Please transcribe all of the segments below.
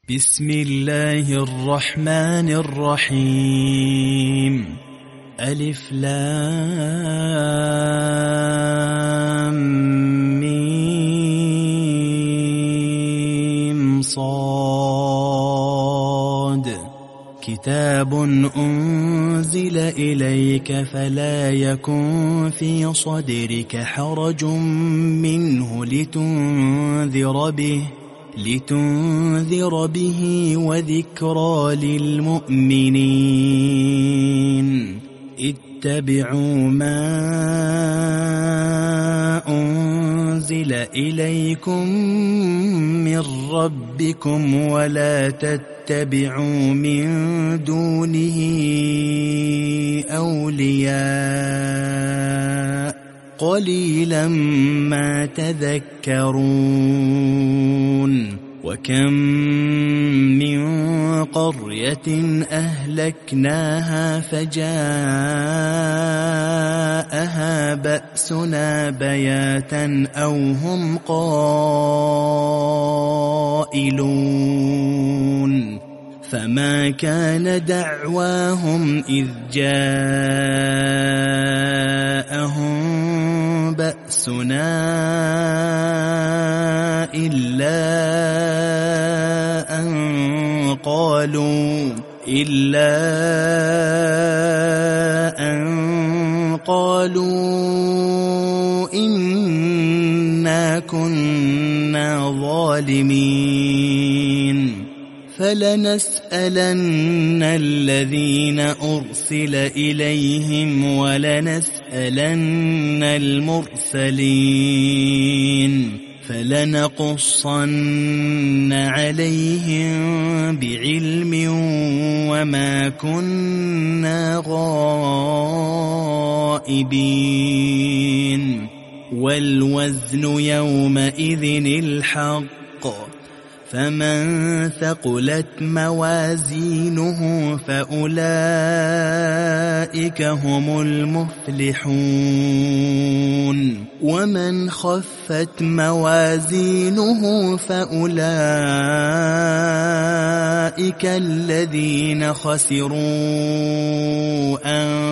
بسم الله الرحمن الرحيم. ألف لام ميم صاد. كتاب أنزل إليك فلا يكن في صدرك حرج منه لتنذر به وذكرى للمؤمنين. اتبعوا ما أنزل إليكم من ربكم ولا تتبعوا من دونه أولياء قليلا ما تذكرون. وكم من قرية أهلكناها فجاءها بأسنا بياتا أو هم قائلون. فما كان دعواهم إذ جاءهم بأسنا إلا أن قالوا إنا كنا ظالمين. فلنسألن الذين أرسل إليهم ولنسألن المرسلين. فلنقصن عليهم بعلم وما كنا غائبين. والوزن يومئذ الحق. فمن ثقلت موازينه فأولئك هم المفلحون. ومن خفت موازينه فأولئك الذين خسروا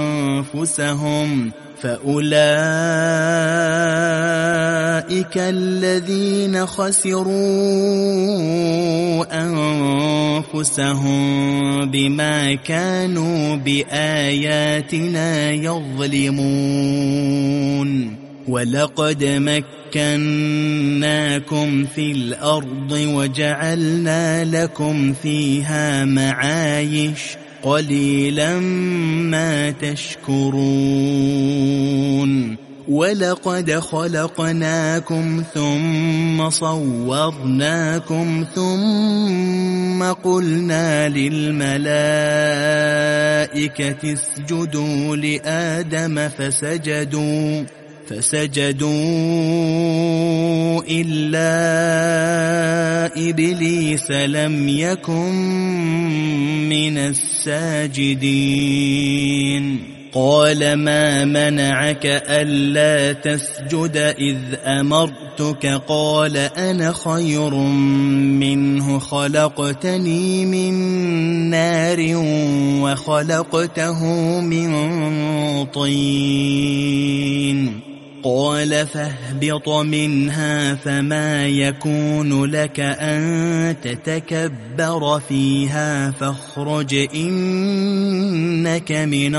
أنفسهم بما كانوا بآياتنا يظلمون. ولقد مكناكم في الأرض وجعلنا لكم فيها معايش قليلا ما تشكرون. ولقد خلقناكم ثم صورناكم ثم قلنا للملائكة اسجدوا لآدم فسجدوا إلا إبليس لم يكن من الساجدين. قال ما منعك ألا تسجد إذ أمرتك؟ قال أنا خير منه خلقتني من نار وخلقته من طين. قال فاهبط منها فما يكون لك أن تتكبر فيها فاخرج إنك من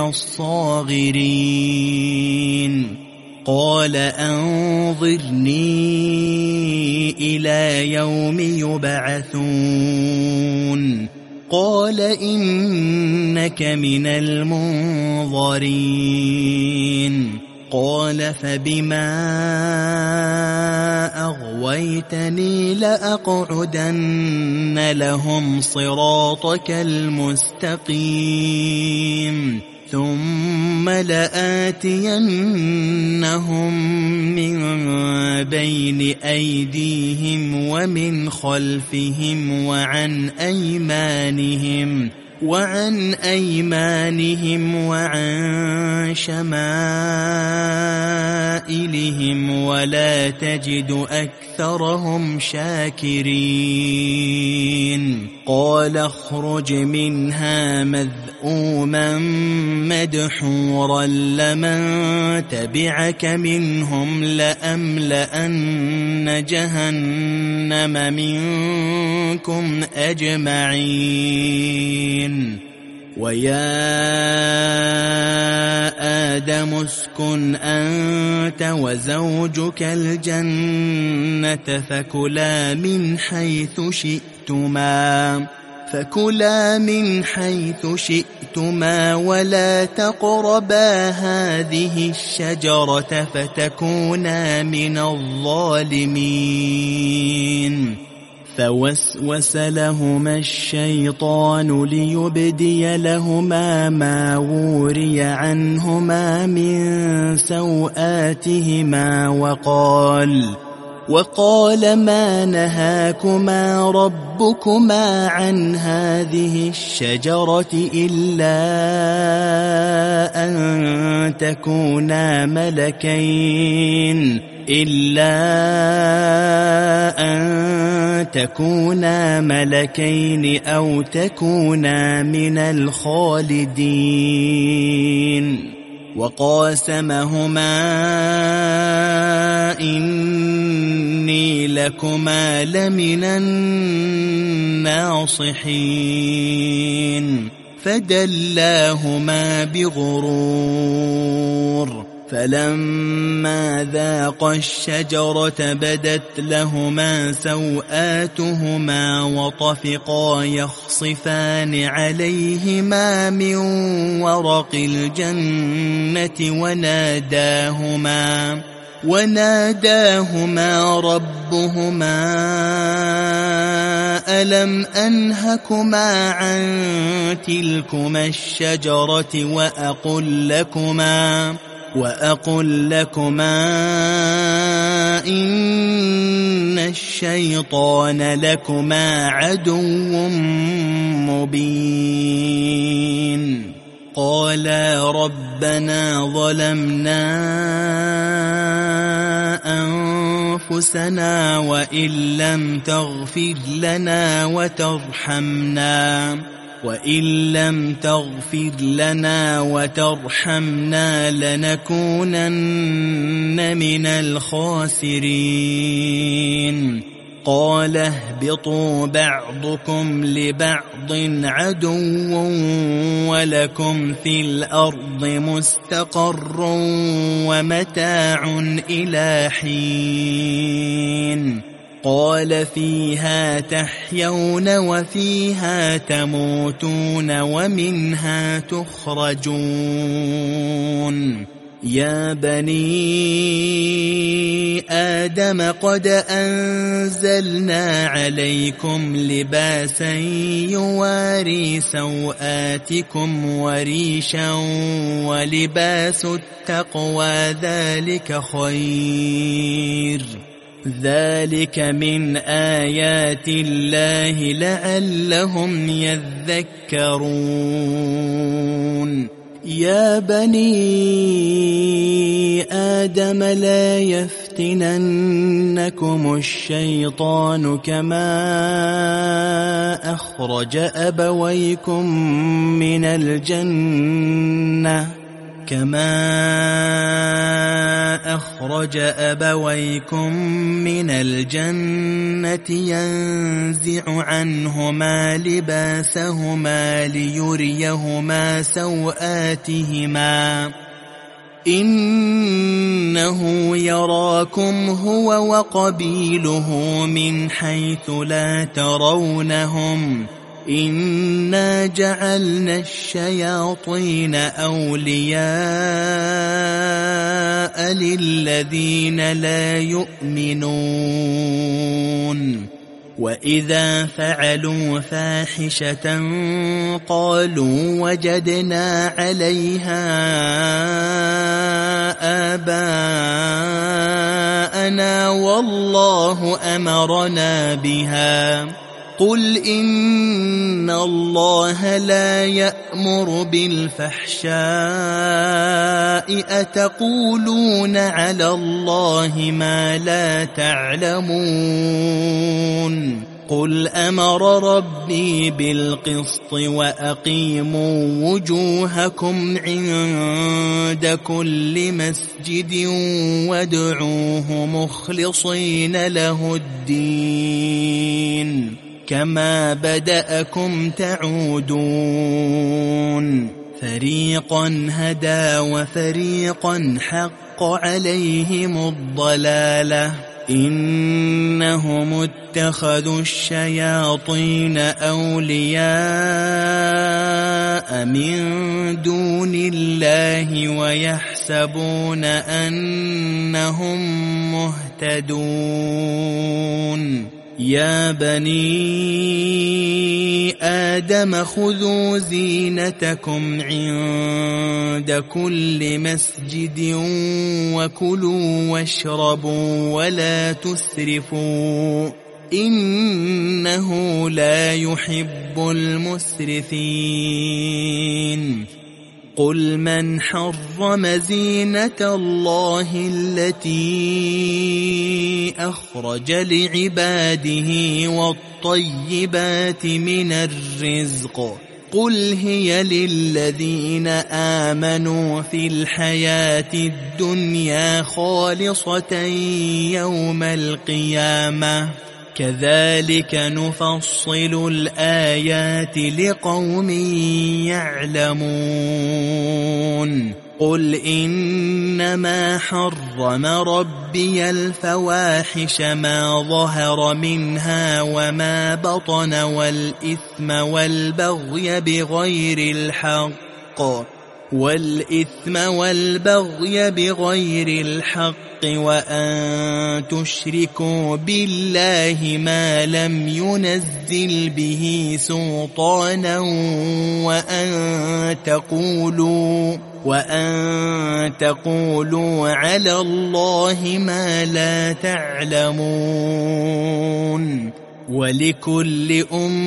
الصاغرين. قال أنظرني إلى يوم يبعثون. قال إنك من المنظرين. قال فبما أغويتني لأقعدن لهم صراطك المستقيم ثم لآتينهم من بين أيديهم ومن خلفهم وعن أيمانهم وعن أيمانهم وعن شمائلهم ولا تجد أكثرهم شاكرين قال اخرج منها مذءوما مدحورا لمن تبعك منهم لأملأن جهنم منكم أجمعين ويا آدم اسكن أنت وزوجك الجنة فكلا من حيث شئتما ولا تقربا هذه الشجرة فتكونا من الظالمين فوسوس لهما الشيطان ليبدي لهما ما وري عنهما من سوآتهما وقال ما نهاكما ربكما عن هذه الشجرة إلا أن تكونا ملكين أو تكونا من الخالدين وقاسمهما إني لكما لمن الناصحين فدلاهما بغرور فلما ذاقا الشجرة بدت لهما سوآتهما وطفقا يخصفان عليهما من ورق الجنة وناداهما ربهما ألم أنهكما عن تلكما الشجرة وأقل لكما إن الشيطان لكما عدو مبين قالا ربنا ظلمنا أنفسنا وإن لم تغفر لنا وترحمنا لنكونن من الخاسرين قال اهبطوا بعضكم لبعض عدو ولكم في الأرض مستقر ومتاع إلى حين قال فيها تحيون وفيها تموتون ومنها تخرجون يا بني آدم قد أنزلنا عليكم لباسا يواري سوآتكم وريشا ولباس التقوى ذلك خير ذلك من آيات الله لعلهم يذكرون يا بني آدم لا يفتننكم الشيطان كما أخرج أبويكم من الجنة ينزع عنهما لباسهما ليريهما سوآتهما إنه يراكم هو وقبيله من حيث لا ترونهم إنا جعلنا الشياطين أولياء للذين لا يؤمنون وإذا فعلوا فاحشة قالوا وجدنا عليها آباءنا والله أمرنا بها قل إن الله لا يأمر بالفحشاء أتقولون على الله ما لا تعلمون قل أمر ربي بالقسط وأقيموا وجوهكم عند كل مسجد وادعوه مخلصين له الدين كما بدأكم تعودون فريقا هدى وفريقا حق عليهم الضلالة إنهم اتخذوا الشياطين أولياء من دون الله ويحسبون أنهم مهتدون يا بني آدم خذوا زينتكم عند كل مسجد وكلوا واشربوا ولا تسرفوا إنه لا يحب المسرفين قل من حرم زينة الله التي أخرج لعباده والطيبات من الرزق قل هي للذين آمنوا في الحياة الدنيا خالصة يوم القيامة كذلك نفصل الآيات لقوم يعلمون قل إنما حرم ربي الفواحش ما ظهر منها وما بطن والإثم والبغي بغير الحق وأن تشركوا بالله ما لم ينزل به سلطانا وأن تقولوا على الله ما لا تعلمون ولكل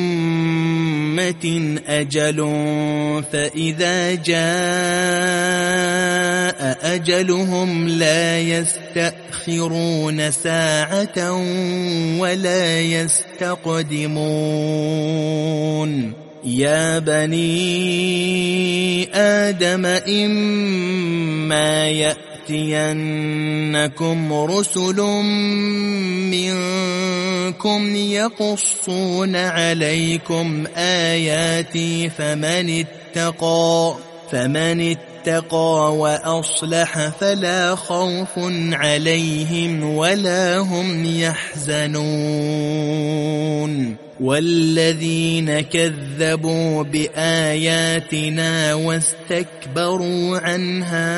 أمة أجل فإذا جاء أجلهم لا يستأخرون ساعة ولا يستقدمون يا بني آدم إما يأتينكم رسل منكم يقصون عليكم آياتي فمن اتقى وأصلح فلا خوف عليهم ولا هم يحزنون والذين كذبوا بآياتنا واستكبروا عنها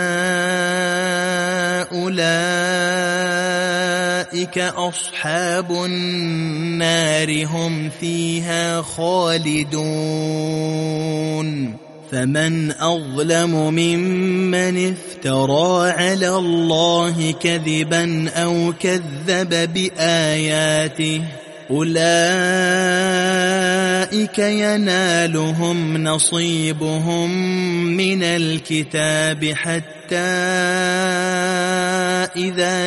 أولئك أصحاب النار هم فيها خالدون فمن أظلم ممن افترى على الله كذبا أو كذب بآياته أولئك ينالهم نصيبهم من الكتاب حتى إذا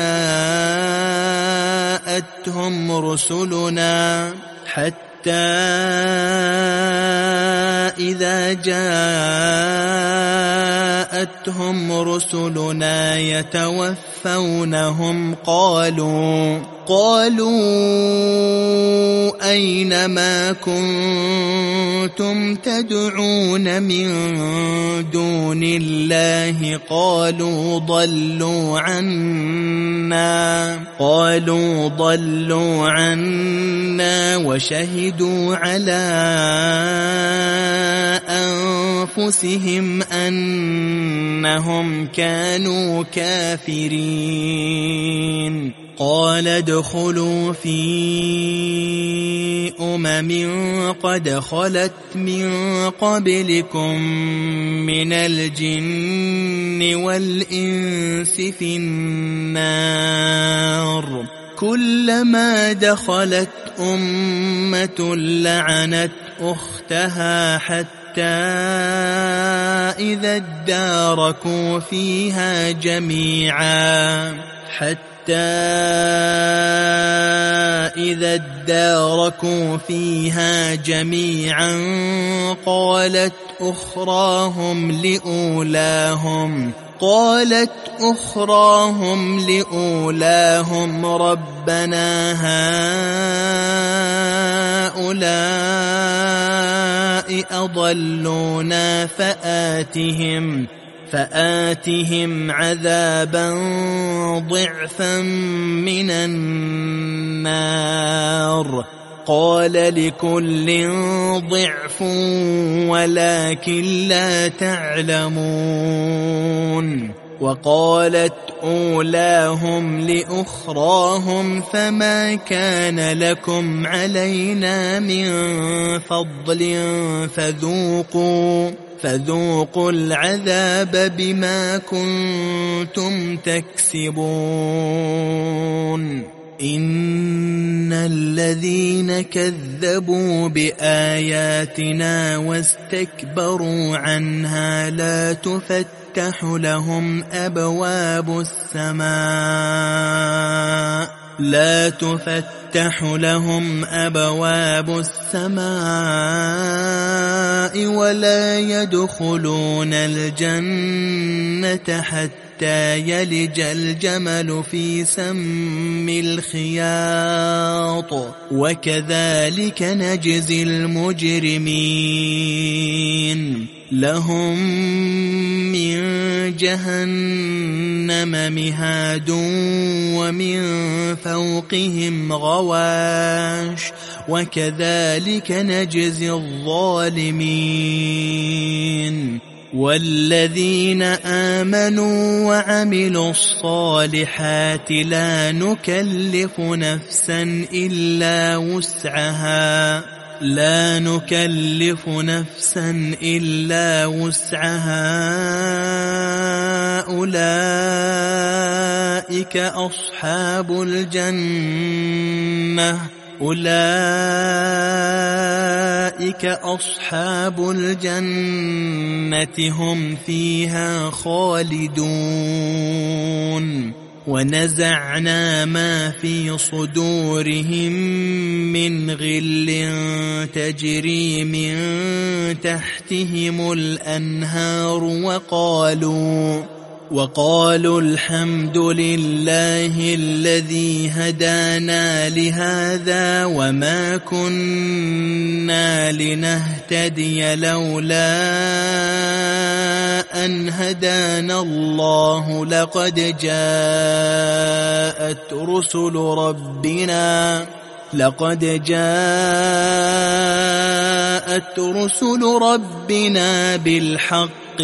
جاءتهم رسلنا يتوفونهم قالوا أين ما كنتم تدعون من دون الله قالوا ضلوا عنا وشهدوا على أنفسهم أنهم كانوا كافرين قال ادخلوا في قد خلت من قبلكم من الجن والإنس في النار كلما دخلت أمة لعنت أختها حتى إذا اداركوا فيها جميعا قالت أخراهم لأولاهم ربنا هؤلاء أضلونا فآتهم عذابا ضعفا من النار قال لكل ضعف ولكن لا تعلمون وقالت أولاهم لأخراهم فما كان لكم علينا من فضل فذوقوا العذاب بما كنتم تكسبون إن الذين كذبوا بآياتنا واستكبروا عنها لا تفتح لهم أبواب السماء ولا يدخلون الجنة حتى يلج الجمل في سم الخياط وكذلك نجزي المجرمين لهم من جهنم مهاد ومن فوقهم غواش وكذلك نجزي الظالمين والذين آمنوا وعملوا الصالحات لا نكلف نفسا إلا وسعها أولئك أصحاب الجنة هم فيها خالدون ونزعنا ما في صدورهم من غل تجري من تحتهم الأنهار وقالوا الحمد لله الذي هدانا لهذا وما كنا لنهتدي لولا أن هدانا الله لقد جاءت رسل ربنا بالحق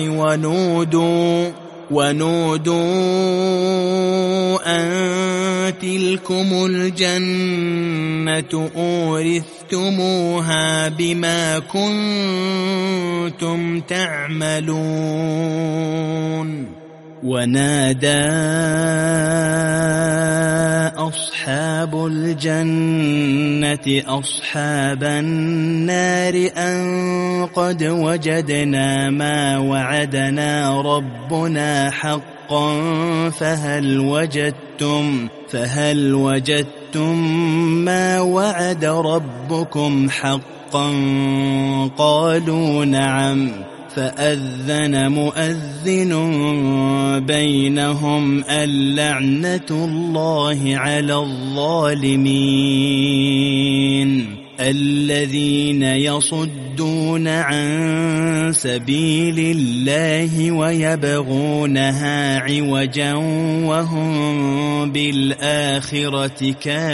ونودوا أن تلكم الجنة أورثتموها بما كنتم تعملون ونادى أصحاب الجنة أصحاب النار أن قد وجدنا ما وعدنا ربنا حقا فهل وجدتم ما وعد ربكم حقا قالوا نعم فأذن مؤذن بينهم اللعنة الله على الظالمين الذين يصدون عن سبيل الله ويبغونها عوجا وهم بالآخرة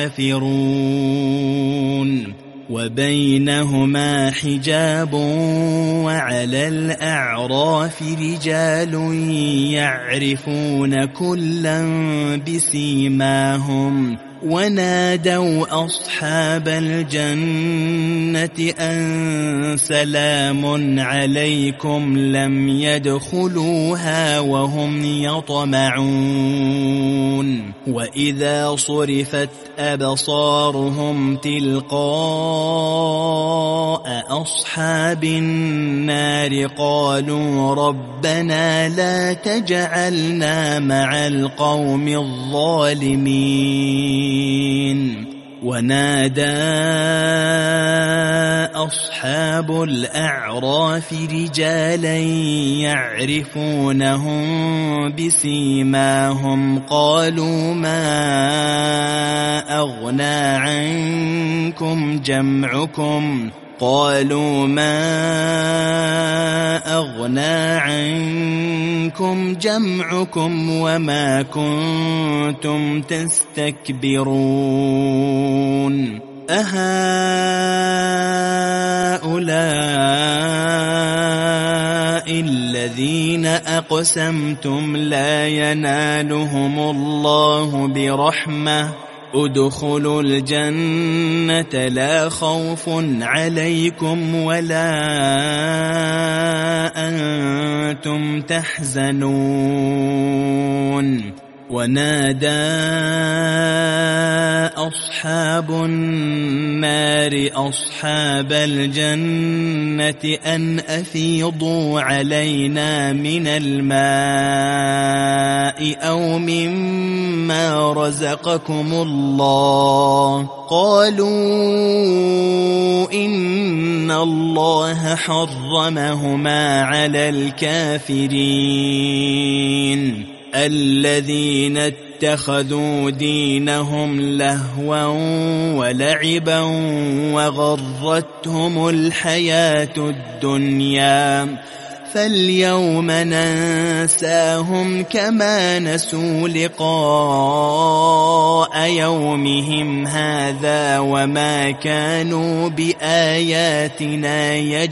كافرون وبينهما حجاب وعلى الأعراف رجال يعرفون كلا بسيماهم ونادوا أصحاب الجنة أن سلام عليكم لم يدخلوها وهم يطمعون وإذا صرفت أبصارهم تلقاء أصحاب النار قالوا ربنا لا تجعلنا مع القوم الظالمين ونادى أصحاب الأعراف رجالا يعرفونهم بسيماهم قالوا ما أغنى عنكم جمعكم وما كنتم تستكبرون أهؤلاء الذين أقسمتم لا ينالهم الله برحمة ادخلوا الجنة لا خوف عليكم ولا أنتم تحزنون ونادى أصحاب النار أصحاب الجنة أن أفيضوا علينا من الماء أو مما رزقكم الله قالوا إن الله حرمهما على الكافرين الذين اتخذوا دينهم لهوا ولعبا وغرتهم الحياة الدنيا فاليوم ننساهم كما نسوا لقاء يومهم هذا وما كانوا بآياتنا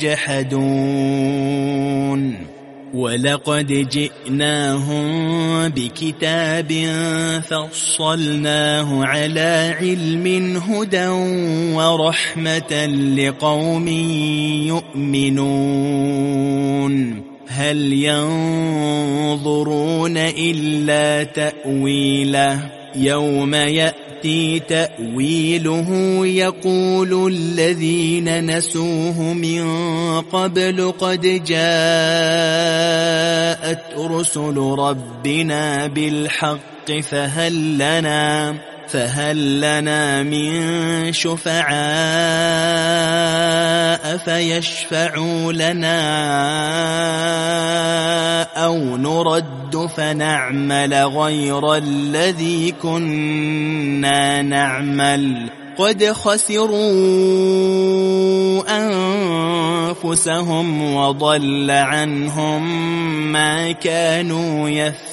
يجحدون ولقد جئناهم بكتاب فصلناه على علم هدى ورحمة لقوم يؤمنون هل ينظرون إلا تأويله يوم يأتي تأويله يقول الذين نسوه من قبل قد جاءت رسل ربنا بالحق فهل لنا من شفعاء فيشفعوا لنا أو نرد فنعمل غير الذي كنا نعمل قد خسروا أنفسهم وضل عنهم ما كانوا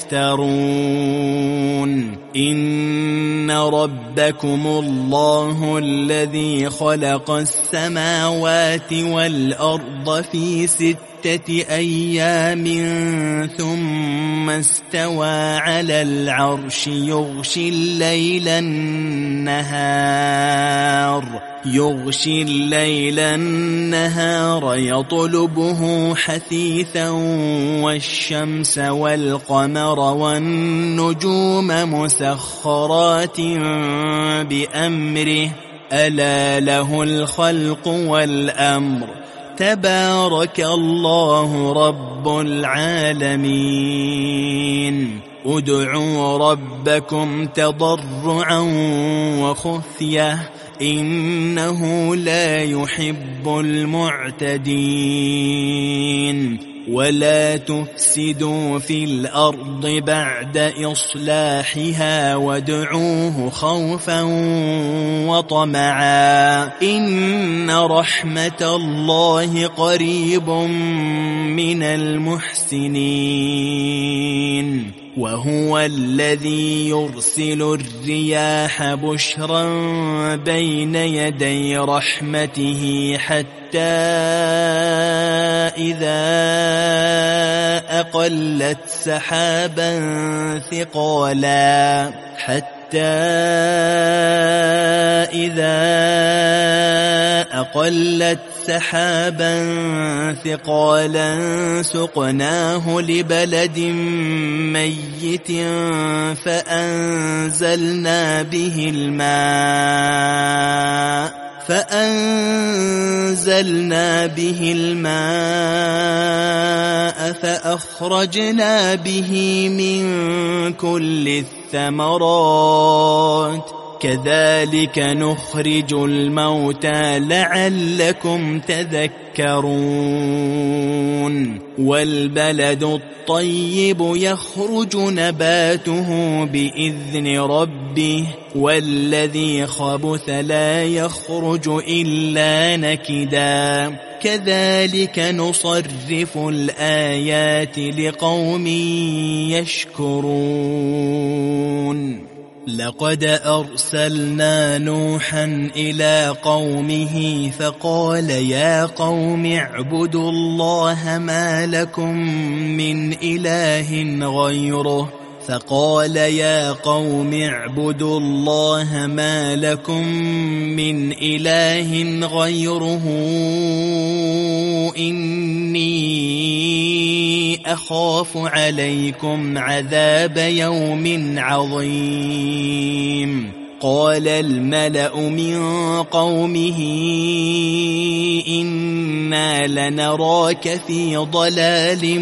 يفترون إن ربكم الله الذي خلق السماوات والأرض في 6 أيام ثم استوى على العرش يغشي الليل النهار يطلبه حثيثا والشمس والقمر والنجوم مسخرات بأمره ألا له الخلق والأمر تبارك الله رب العالمين ادعوا ربكم تضرعا وخفية إنه لا يحب المعتدين ولا تفسدوا في الأرض بعد إصلاحها وادعوه خوفا وطمعا إن رحمة الله قريب من المحسنين وهو الذي يرسل الرياح بشرا بين يدي رحمته حتى إذا أقلت سحابا ثقالا إذا أقلت سحابا ثقالا سقناه لبلد ميت فأنزلنا به الماء فأخرجنا به من كل الثمرات كذلك نخرج الموتى لعلكم تذكرون والبلد الطيب يخرج نباته بإذن ربه والذي خبث لا يخرج إلا نكدا كذلك نصرف الآيات لقوم يشكرون لقد أرسلنا نوحا إلى قومه فقال يا قوم اعبدوا الله ما لكم من إله غيره إني أخاف عليكم عذاب يوم عظيم قال الملأ من قومه إنا لنراك في ضلال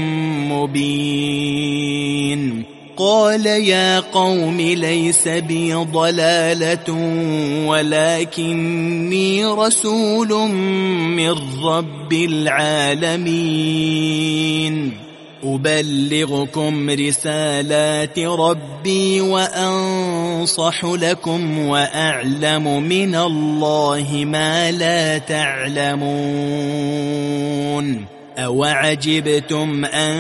مبين قال يا قوم ليس بي ضلالة ولكني رسول من رب العالمين أبلغكم رسالات ربي وأنصح لكم وأعلم من الله ما لا تعلمون أوعجبتم أن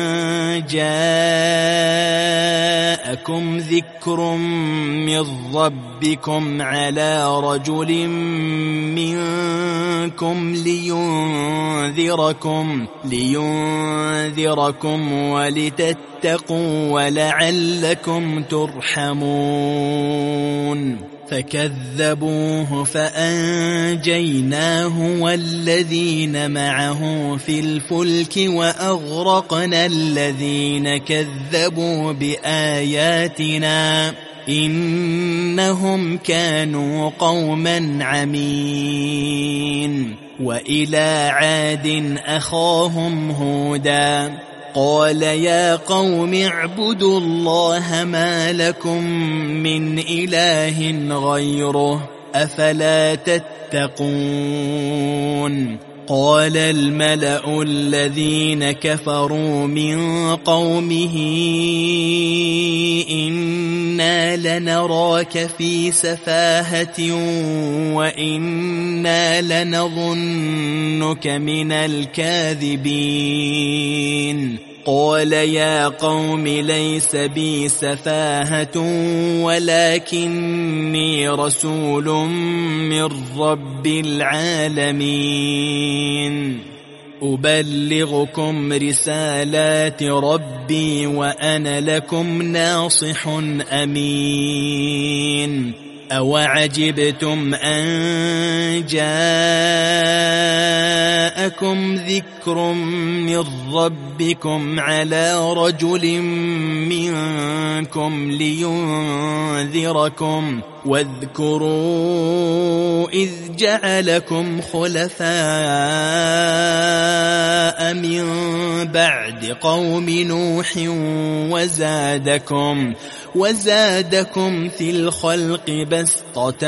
جاءكم ذكر من ربكم على رجل منكم لينذركم ولتتقوا ولعلكم ترحمون فكذبوه فأنجيناه والذين معه في الفلك وأغرقنا الذين كذبوا بآياتنا إنهم كانوا قوما عمين وإلى عاد أخاهم هودا قال يا قوم اعبدوا الله ما لكم من إله غيره أفلا تتقون قال الملأ الذين كفروا من قومه إنا لنراك في سفاهة وإنا لنظنك من الكاذبين قال يا قوم ليس بي سفاهة ولكني رسول من رب العالمين أبلغكم رسالات ربي وأنا لكم ناصح أمين أوعجبتم أن جاءكم ذكر من ربكم على رجل منكم لينذركم واذكروا إذ جعلكم خلفاء من بعد قوم نوح وزادكم في الخلق بسطة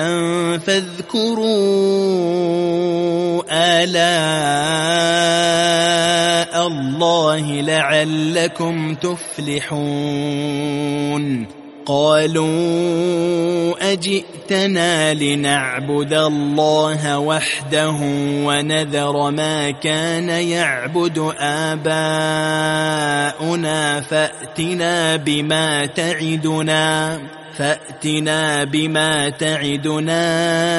فاذكروا آلاء الله لعلكم تفلحون قالوا أجئتنا لنعبد الله وحده ونذر ما كان يعبد آباؤنا فأتنا بما تعدنا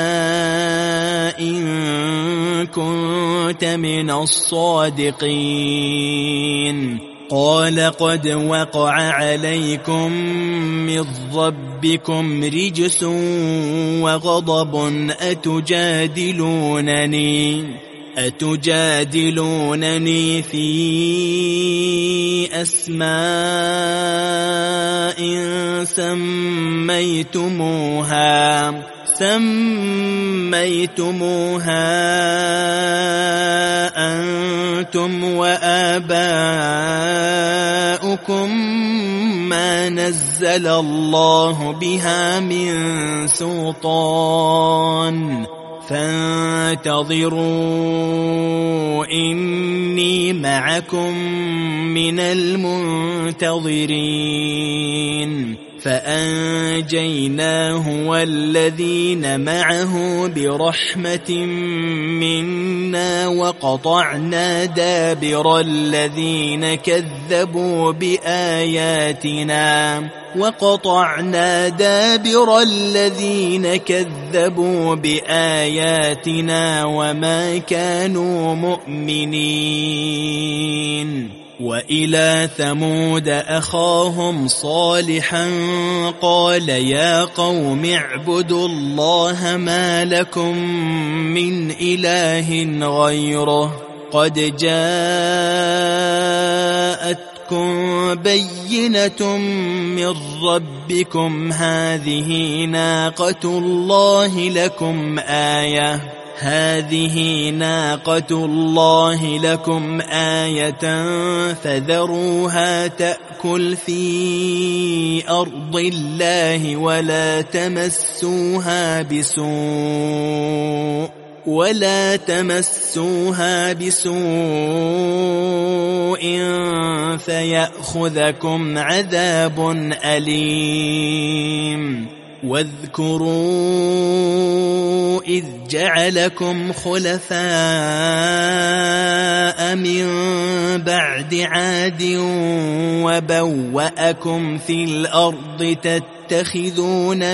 إن كنت من الصادقين قال قد وقع عليكم من ربكم رجس وغضب أتجادلونني في أسماء سميتموها أنتم وآباؤكم ما نزل الله بها من سلطان فانتظروا إني معكم من المنتظرين فأنجيناه والذين معه برحمة منا وقطعنا دابر الذين كذبوا بآياتنا وما كانوا مؤمنين وإلى ثمود أخاهم صالحا قال يا قوم اعبدوا الله ما لكم من إله غيره قد جاءتكم بينة من ربكم هذه ناقة الله لكم آية فذروها تأكل في أرض الله ولا تمسوها بسوء فيأخذكم عذاب أليم واذكروا إذ جعلكم خلفاء من بعد عاد وبوأكم في الأرض تتخذون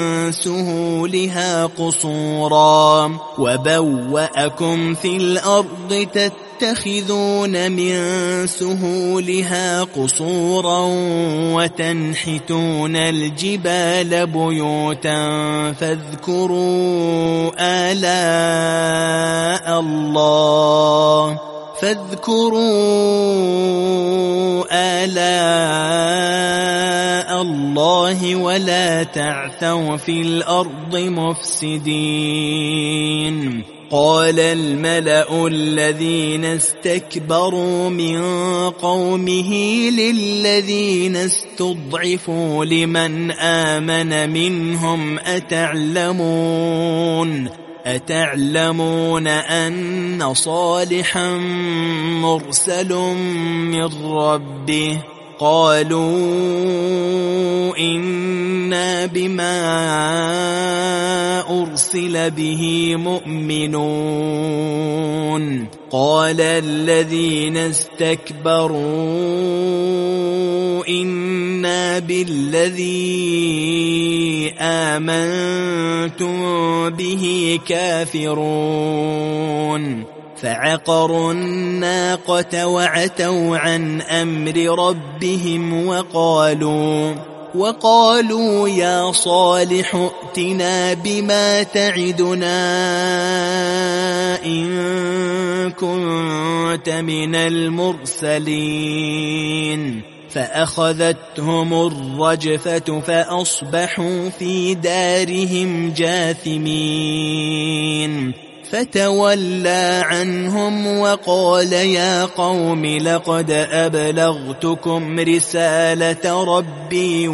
من سهولها قصورا وتنحتون الجبال بيوتا فاذكروا آلاء الله ولا تعثوا في الأرض مفسدين قال الملأ الذين استكبروا من قومه للذين استضعفوا لمن آمن منهم أتعلمون أن صالحا مرسل من ربه قالوا إنا بما أرسل به مؤمنون قال الذين استكبروا إنا بالذي آمنتم به كافرون فعقروا الناقة وعتوا عن أمر ربهم وقالوا يا صالح ائتنا بما تعدنا إن كنت من المرسلين فأخذتهم الرجفة فأصبحوا في دارهم جاثمين فتولى عنهم وقال يا قوم لقد أبلغتكم رسالة ربي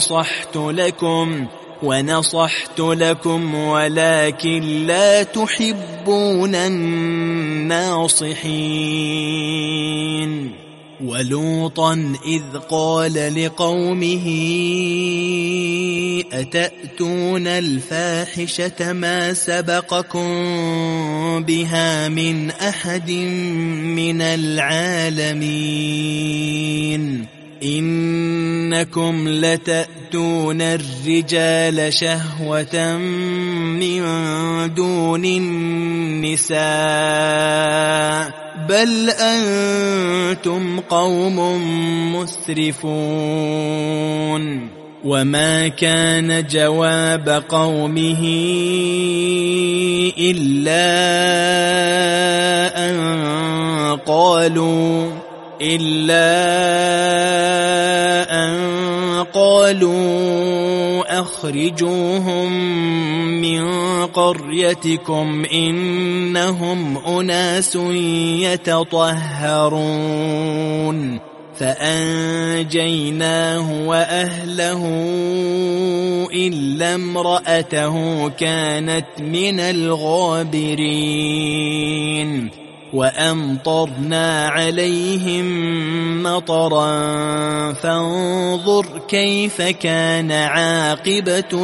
ونصحت لكم ولكن لا تحبون الناصحين ولوطا إذ قال لقومه أتأتون الفاحشة ما سبقكم بها من أحد من العالمين إنكم لتأتون الرجال شهوة من دون النساء بل أنتم قوم مسرفون وما كان جواب قومه إلا أن قالوا أخرجوهم من قريتكم إنهم أناس يتطهرون فأنجيناه وأهله إلا امرأته كانت من الغابرين وأمطرنا عليهم مطرا فانظر كيف كان عاقبة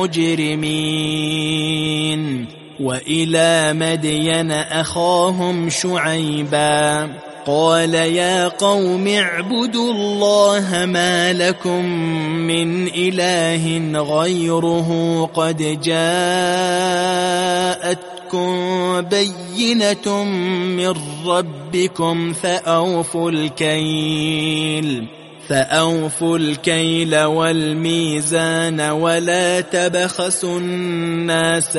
المجرمين وإلى مدين أخاهم شعيبا قال يا قوم اعبدوا الله ما لكم من إله غيره قد جاءتكم بينة من ربكم فأوفوا الكيل والميزان ولا تبخسوا الناس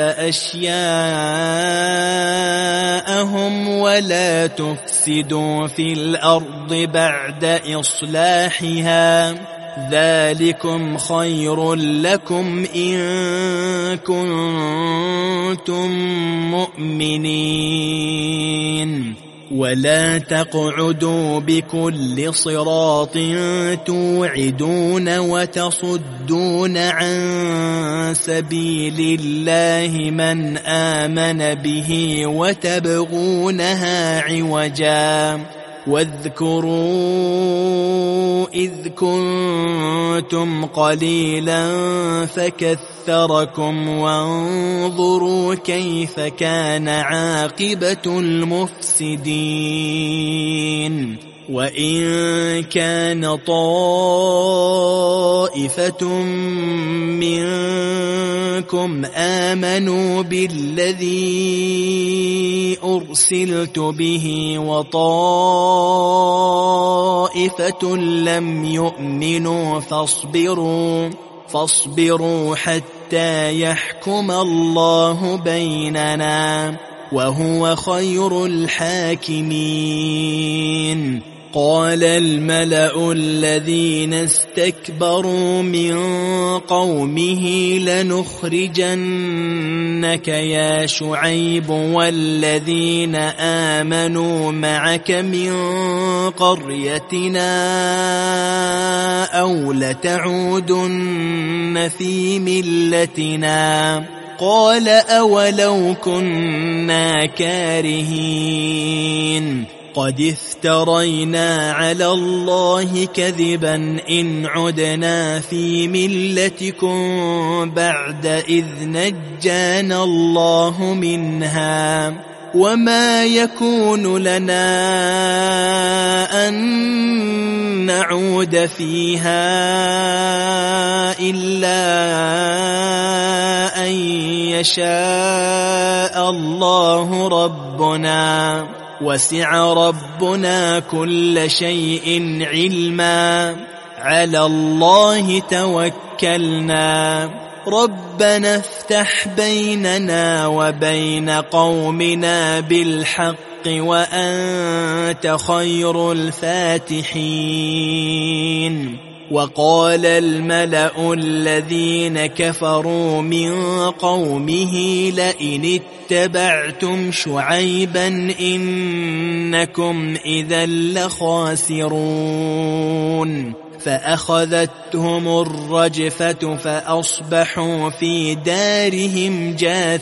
أشياءهم ولا تفسدوا في الأرض بعد إصلاحها ذلكم خير لكم إن كنتم مؤمنين ولا تقعدوا بكل صراط توعدون وتصدون عن سبيل الله من آمن به وتبغونها عوجا واذكروا إذ كنتم قليلا فكثركم وانظروا كيف كان عاقبة المفسدين وإن كان طائفة منكم آمنوا بالذي أرسلت به وطائفة لم يؤمنوا فاصبروا حتى يحكم الله بيننا وهو خير الحاكمين قال الملأ الذين استكبروا من قومه لنخرجنك يا شعيب والذين آمنوا معك من قريتنا أو لتعودن في ملتنا قال أولو كنا كارهين قد افترينا على الله كذبا إن عدنا في ملتكم بعد إذ نجانا الله منها وما يكون لنا أن نعود فيها إلا أن يشاء الله ربنا وسع ربنا كل شيء علما على الله توكلنا ربنا افتح بيننا وبين قومنا بالحق وأنت خير الفاتحين وقال الملأ الذين كفروا من قومه لئن اتبعتم شعيبا إنكم إذا لخاسرون فأخذتهم الرجفة فأصبحوا في دارهم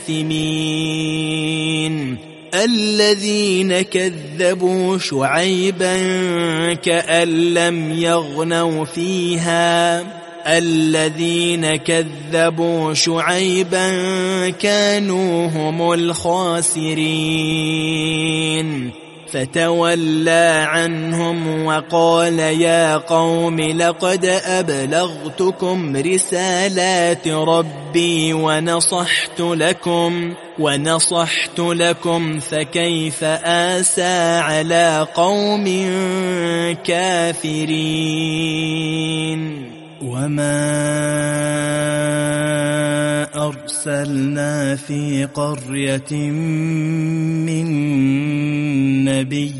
جاثمين الذين كذبوا شعيبا كأن لم يغنوا فيها الذين كذبوا شعيبا كانوا هم الخاسرين فتولى عنهم وقال يا قوم لقد أبلغتكم رسالات ربي ونصحت لكم فكيف آسى على قوم كافرين. وما أرسلنا في قرية من نبي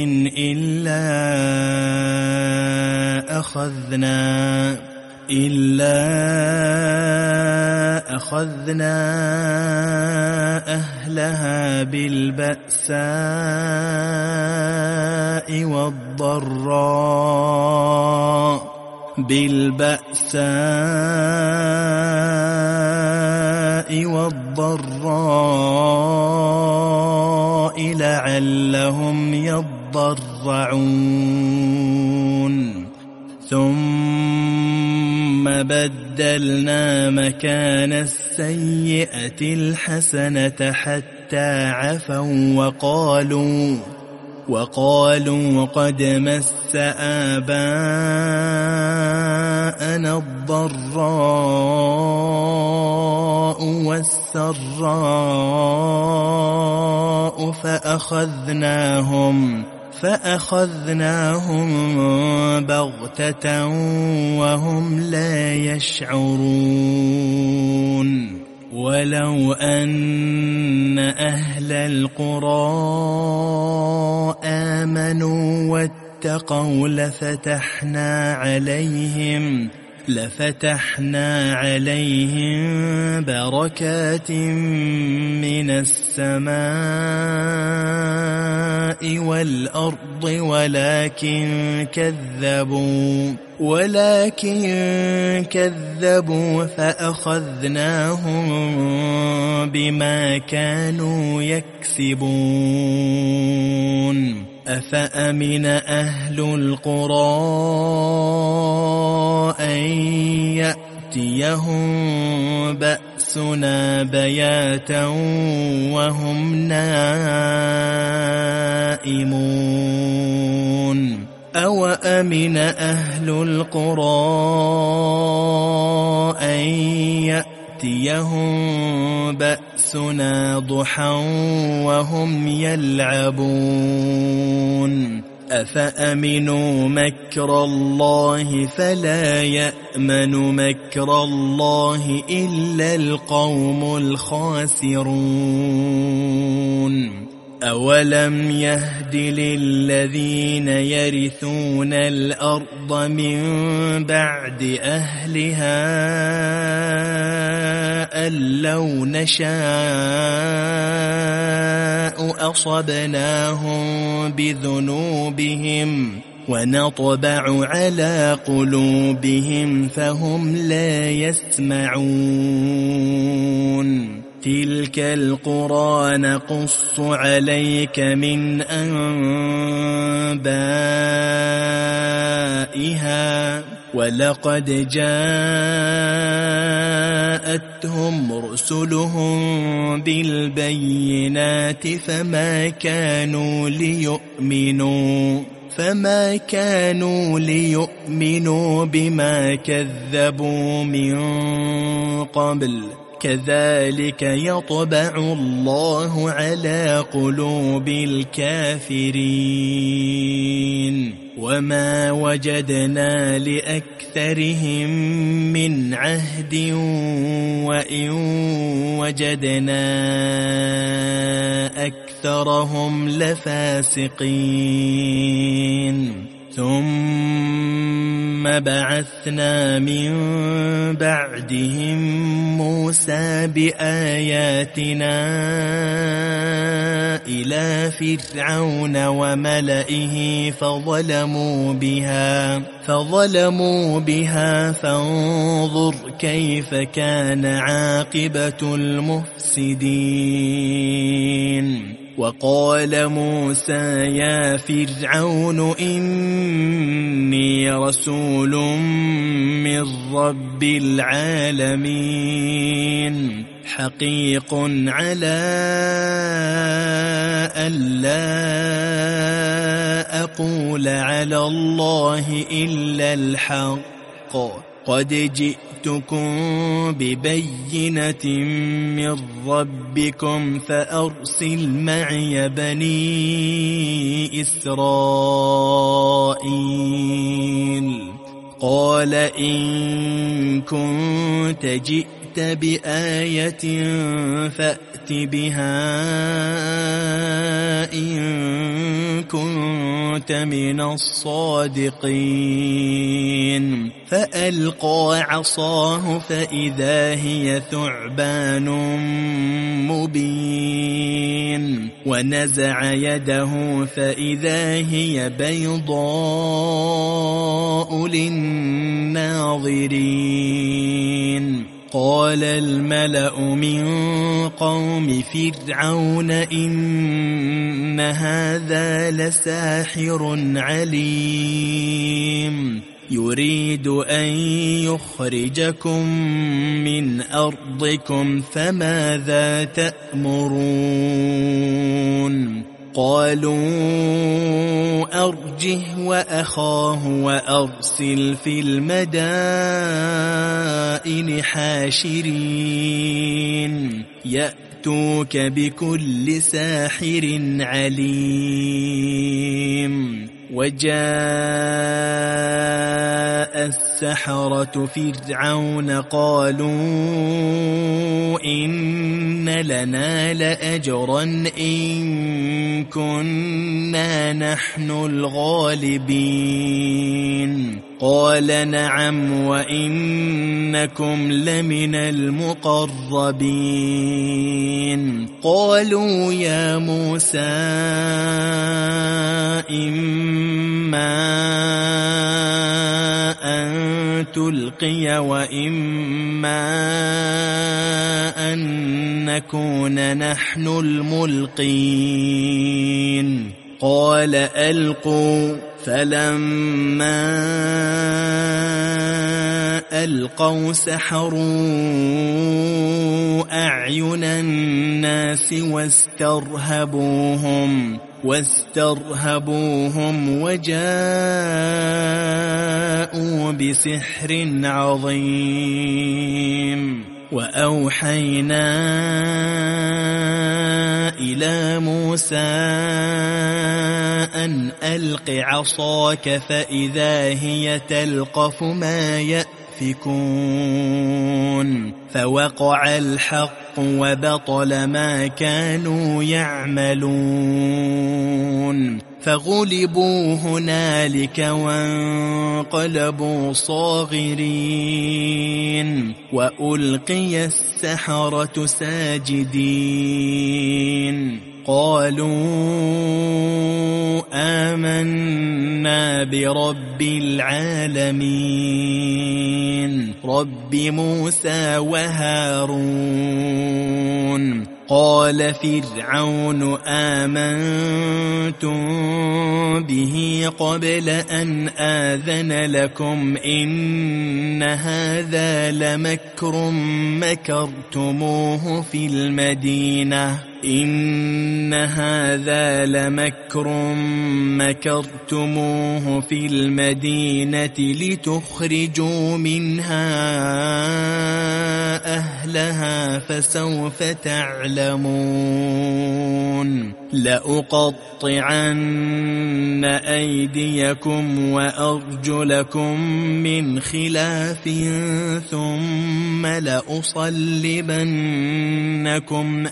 إلا أخذنا أهلها بالبأساء والضراء لعلهم يضرعون. ثم بدلنا مكان السيئة الحسنة حتى عفوا وقالوا قد مس آباءنا الضراء والسراء فأخذناهم بغتة وهم لا يشعرون. ولو أن أهل القرى آمنوا واتقوا لفتحنا عليهم بركات من السماء والأرض ولكن كذبوا فأخذناهم بما كانوا يكسبون. أفأمن أهل القرى أن يأتيهم بأسنا بياتا وهم نائمون. أوأمن أهل القرى أن يأتيهم بأسنا ضحى وهم يلعبون. أفأمنوا مكر الله فلا يأمن مكر الله إلا القوم الخاسرون. أولم يهد للذين يرثون الأرض من بعد أهلها أن لو نشاء أصبناهم بذنوبهم ونطبع على قلوبهم فهم لا يسمعون. تلك القرى نقص عليك من أنبائها ولقد جاءتهم رسلهم بالبينات فما كانوا ليؤمنوا بما كذبوا من قبل. كذلك يطبع الله على قلوب الكافرين. وما وجدنا لأكثرهم من عهد وإن وجدنا أكثرهم لفاسقين. ثم بعثنا من بعدهم موسى بآياتنا إلى فرعون وملئه فظلموا بها فانظر كيف كان عاقبة المفسدين. وقال موسى يا فرعون إني رسول من رب العالمين حقيق على ألا أقول على الله إلا الحق قد جئتكم ببينة من ربكم فأرسل معي بني إسرائيل قال إن كنت جئت بآية فأت بها إن كنت من الصادقين فألقى عصاه فإذا هي ثعبان مبين ونزع يده فإذا هي بيضاء للناظرين قال الملأ من قوم فرعون إن هذا لساحر عليم يريد أن يخرجكم من أرضكم فماذا تأمرون قالوا أرجه وأخاه وأرسل في المدائن حاشرين يأتوك بكل ساحر عليم وجاء السحرة فرعون قالوا إن لنا لأجرا إن كنا نحن الغالبين قال نعم وإنكم لمن المقربين قالوا يا موسى إما أن تلقي وإما أن نكون نحن الملقين قال ألقوا فلما ألقوا سحروا أعين الناس واسترهبوهم وجاءوا بسحر عظيم وأوحينا إلى موسى أن ألق عصاك فإذا هي تلقف ما يأفكون فوقع الحق وبطل ما كانوا يعملون فغلبوا هنالك وانقلبوا صاغرين وألقي السحرة ساجدين قالوا آمنا برب العالمين رب موسى وهارون قال فرعون آمنتم به قبل أن آذن لكم إن هذا لمكر مكرتموه في المدينة إن هذا لمكر مكرتموه في المدينة لتخرجوا منها أهلها فسوف تعلمون لأقطعن أيديكم وأرجلكم من خلاف ثم لأصلبنكم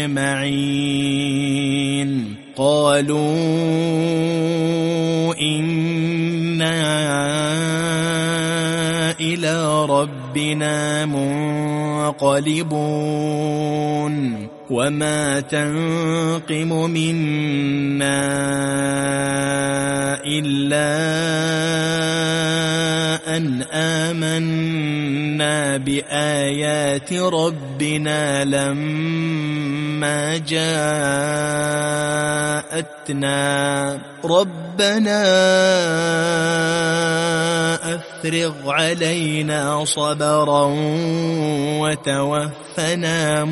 أجمعين قالوا إنا إلى ربنا منقلبون وما تنقم منا إلا أن آمنا بآيات ربنا لما جاءتنا ربنا وأفرغ علينا صبرا وتوفنا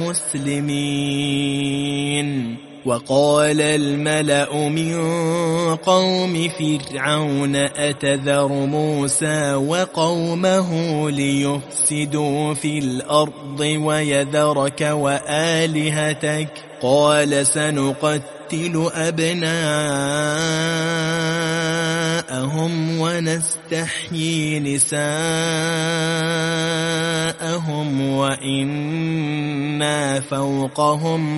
مسلمين. وقال الملأ من قوم فرعون أتذر موسى وقومه ليفسدوا في الأرض ويذرك وآلهتك قال سنقتل أبناءهم ونستحيي نساءهم وإنا فوقهم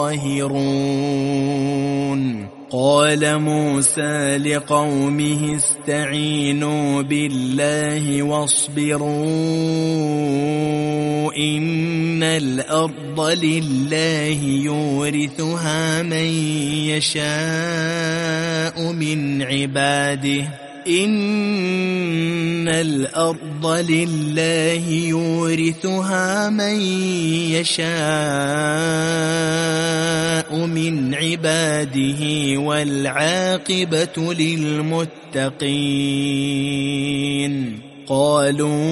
قاهرون. قال موسى لقومه استعينوا بالله واصبروا إن الأرض لله يورثها من يشاء من عباده إن الأرض لله يورثها من يشاء من عباده والعاقبة للمتقين. قالوا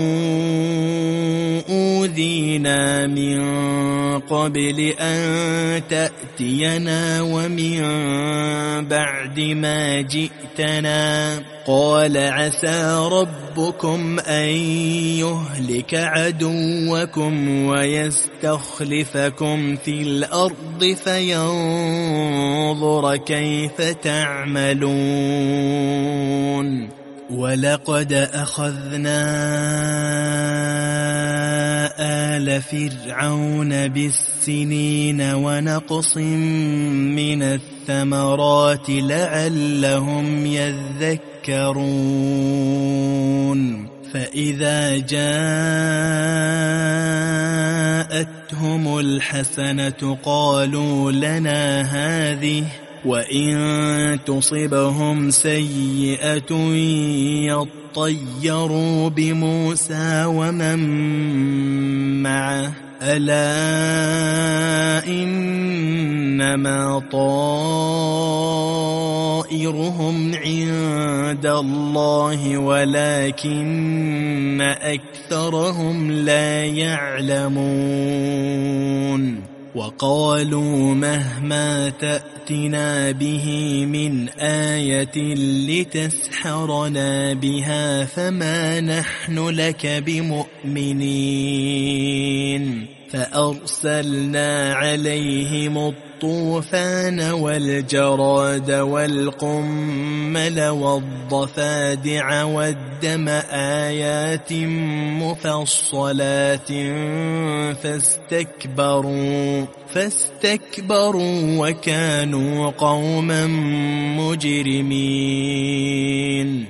أوذينا من قبل أن تأتينا ومن بعد ما جئتنا قال عسى ربكم أن يهلك عدوكم ويستخلفكم في الأرض فينظر كيف تعملون. ولقد أخذنا آل فرعون بالسنين ونقص من الثمرات لعلهم يذكرون. فإذا جاءتهم الحسنة قالوا لنا هذه وإن تصبهم سيئة يطيروا بموسى ومن معه ألا إنما طائرهم عند الله ولكن أكثرهم لا يعلمون. وقالوا مهما تأتنا به من آية لتسحرنا بها فما نحن لك بمؤمنين. فأرسلنا عليهم الطوفان والجراد والقمل والضفادع والدم آيات مفصلات فاستكبروا وكانوا قوما مجرمين.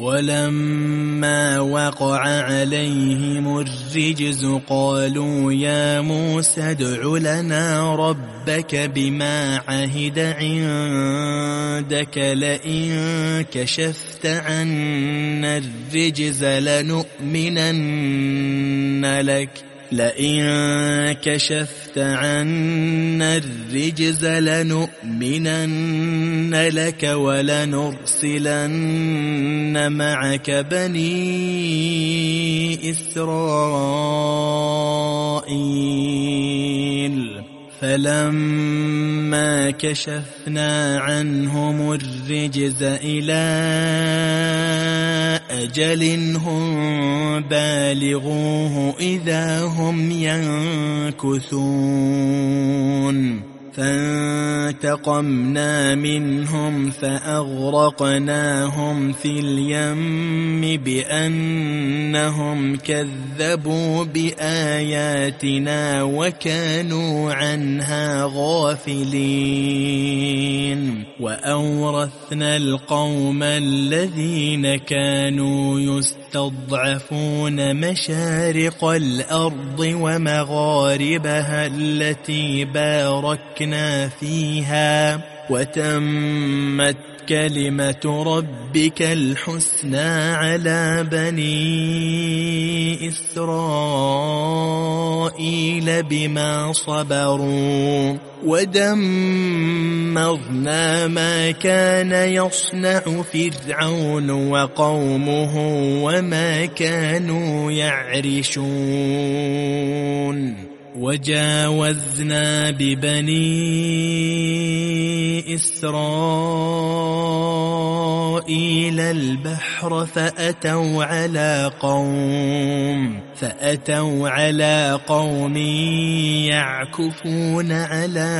ولما وقع عليهم الرجز قالوا يا موسى ادع لنا ربك بما عهد عندك لئن كشفت عنا الرجز لنؤمنن لك ولنرسلن معك بني إسرائيل. فلما كشفنا عنهم الرجز إلى أجل هم بالغوه إذا هم ينكثون. فانتقمنا منهم فأغرقناهم في اليم بأنهم كذبوا بآياتنا وكانوا عنها غافلين. وأورثنا القوم الذين كانوا يستضعفون مشارق الأرض ومغاربها التي باركنا فيها وتمت كلمة ربك الحسنى على بني إسرائيل بما صبروا ودمرنا ما كان يصنع فرعون وقومه وما كانوا يعرشون وجاوزنا ببني إسرائيل البحر فأتوا على قوم يعكفون على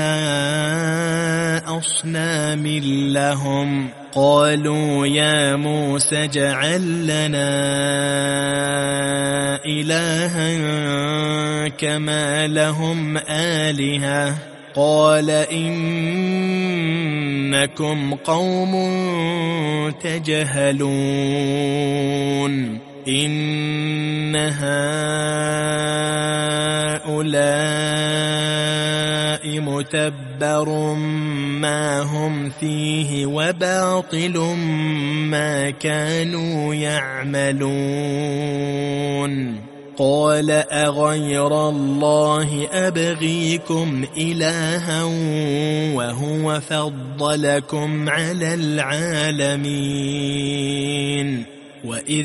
أصنام لهم قالوا يا موسى اجعل لنا إلها كما لهم آلهة قال إنكم قوم تجهلون إن هؤلاء متبر ما هم فيه وباطل ما كانوا يعملون قال أغير الله أبغيكم إلها وهو فضلكم على العالمين وإذ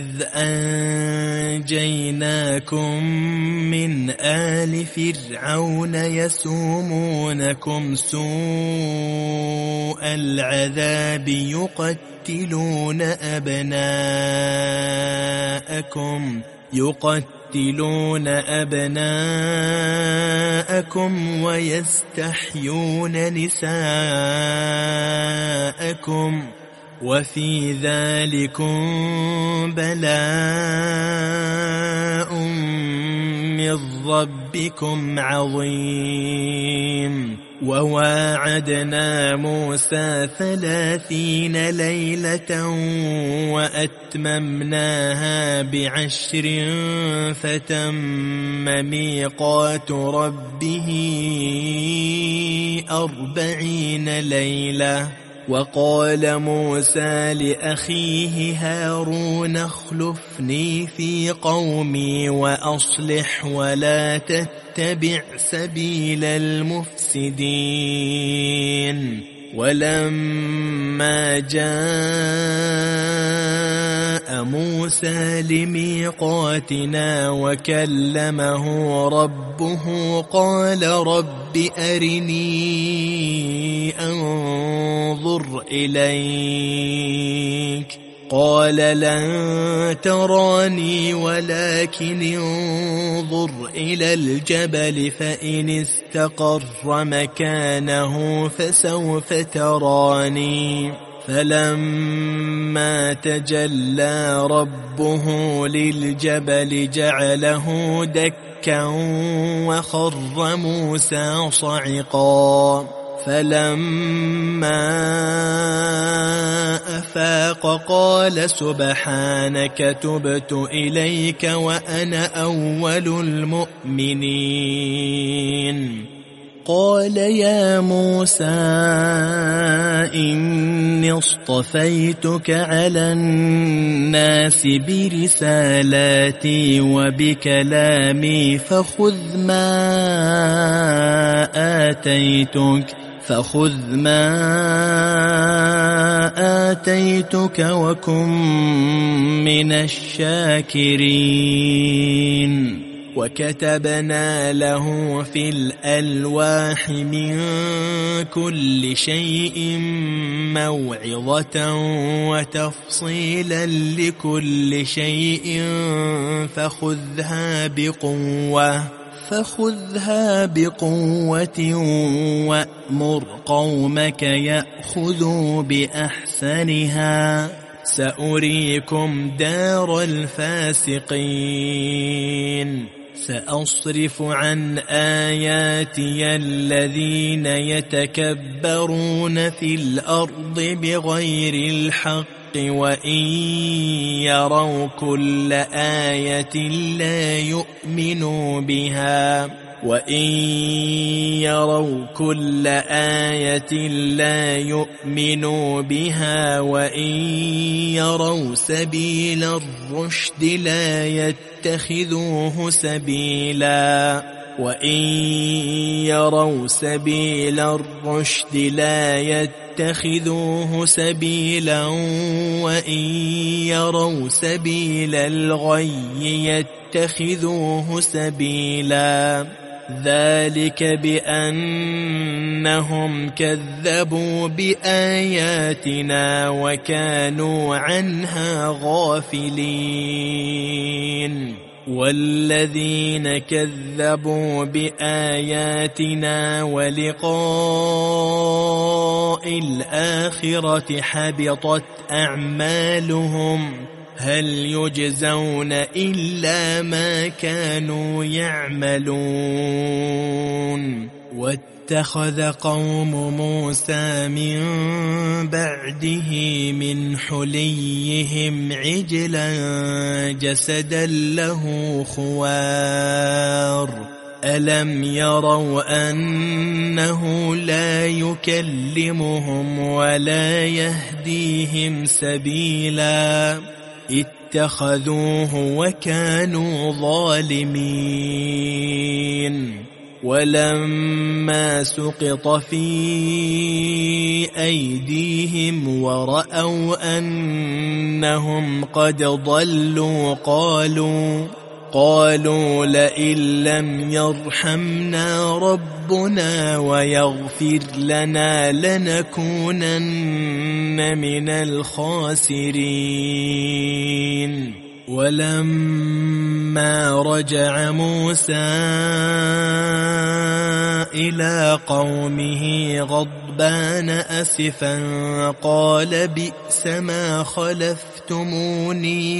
أنجيناكم من آل فرعون يسومونكم سوء العذاب يقتلون أبناءكم ويستحيون نساءكم وفي ذلكم بلاء من ربكم عظيم وواعدنا موسى 30 ليلة وأتممناها ب10 فتم ميقات ربه 40 ليلة وقال موسى لأخيه هارون اخلفني في قومي وأصلح ولا تتبع سبيل المفسدين ولما جاء موسى لميقاتنا وكلمه ربه قال رب أرني أنظر إليك قال لن تراني ولكن انظر إلى الجبل فإن استقر مكانه فسوف تراني فلما تجلى ربه للجبل جعله دكا وخر موسى صعقا فلما أفاق قال سبحانك تبت إليك وأنا أول المؤمنين قال يا موسى إني اصطفيتك على الناس برسالاتي وبكلامي فخذ ما آتيتك وكن من الشاكرين وكتبنا له في الألواح من كل شيء موعظة وتفصيلا لكل شيء فخذها بقوة وأمر قومك يأخذوا بأحسنها سأريكم دار الفاسقين سأصرف عن آياتي الذين يتكبرون في الأرض بغير الحق وإن يروا كل آية لا يؤمنوا بها وإن يروا سبيل الرشد لا يتخذوه سبيلا وإن يروا سبيل الرشد لا يتخذوه سبيلا وإن يروا سبيل الغي يتخذوه سبيلا ذلك بأنهم كذبوا بآياتنا وكانوا عنها غافلين والذين كذبوا بآياتنا ولقاء الآخرة حبطت أعمالهم هل يجزون إلا ما كانوا يعملون واتخذ قوم موسى من بعده من حليهم عجلا جسدا له خوار ألم يروا أنه لا يكلمهم ولا يهديهم سبيلا اتخذوه وكانوا ظالمين ولما سقط في أيديهم ورأوا أنهم قد ضلوا قالوا لئن لم يرحمنا ربنا ويغفر لنا لنكونن من الخاسرين ولما رجع موسى إلى قومه غضبان أسفا قال بئس ما خلفتموني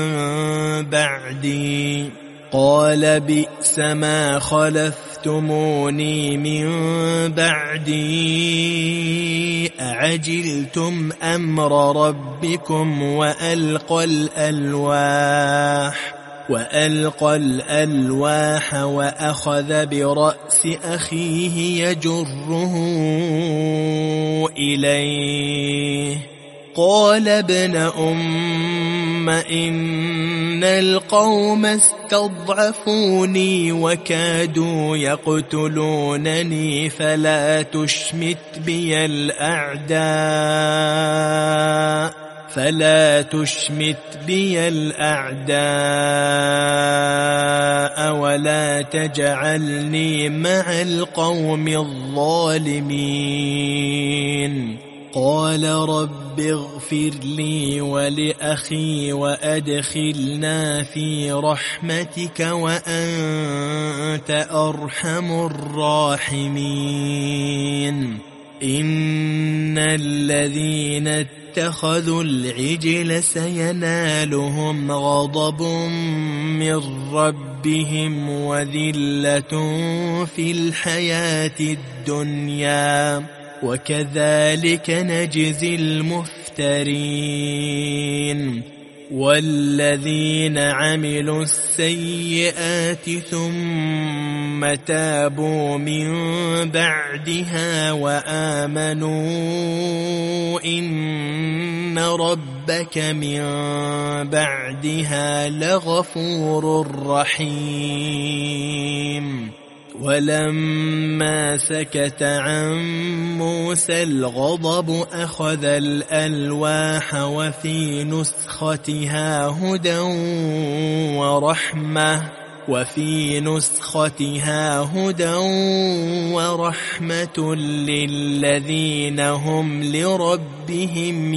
من بعدي أعجلتم أمر ربكم وألقى الألواح وأخذ برأس أخيه يجره إليه قال ابن أم إن القوم استضعفوني وكادوا يقتلونني فلا تشمت بي الأعداء ولا تجعلني مع القوم الظالمين قال رب اغفر لي ولأخي وأدخلنا في رحمتك وأنت أرحم الراحمين إن الذين اتخذوا العجل سينالهم غضب من ربهم وذلة في الحياة الدنيا وكذلك نجزي المفترين والذين عملوا السيئات ثم تابوا من بعدها وآمنوا إن ربك من بعدها لغفور رحيم ولما سكت عن موسى الغضب أخذ الألواح وفي نسختها هدى ورحمة للذين هم لربهم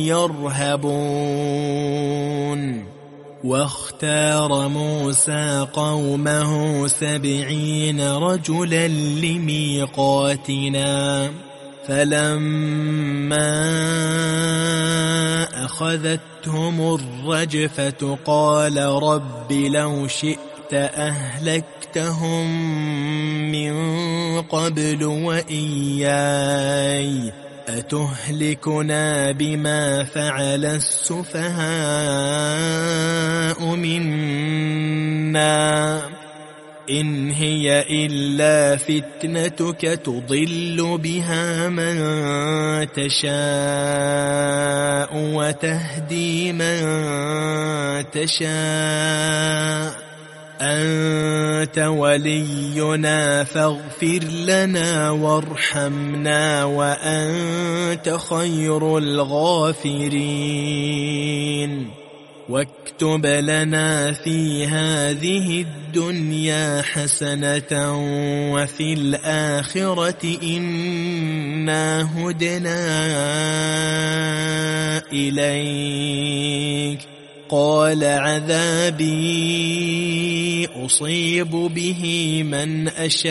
يرهبون واختار موسى قومه 70 رجلا لميقاتنا فلما أخذتهم الرجفة قال رب لو شئت أهلكتهم من قبل وإياي أتهلكنا بما فعل السفهاء منا إن هي إلا فتنتك تضل بها من تشاء وتهدي من تشاء أنت ولينا فاغفر لنا وارحمنا وأنت خير الغافرين. واكتب لنا في هذه الدنيا حسنة وفي الآخرة إنا هدنا إليك. قال عذابي أصيب به من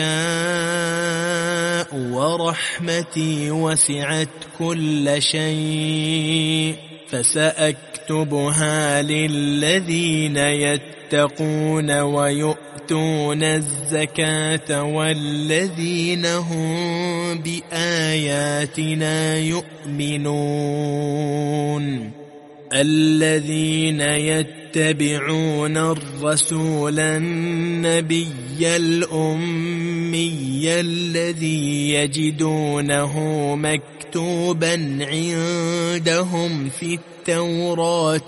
أشاء ورحمتي وسعت كل شيء فسأكتبها للذين يتقون ويؤتون الزكاة والذين هم بآياتنا يؤمنون. الذين يتبعون الرسول النبي الأمي الذي يجدونه مكتوبا عندهم في التوراة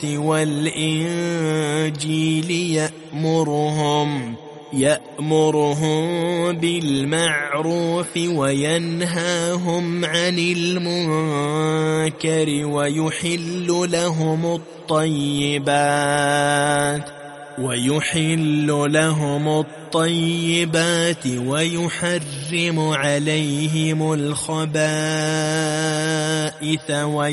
والإنجيل يأمرهم بالمعروف وينهاهم عن المنكر ويحل لهم الطيبات ويحرم عليهم الخبائث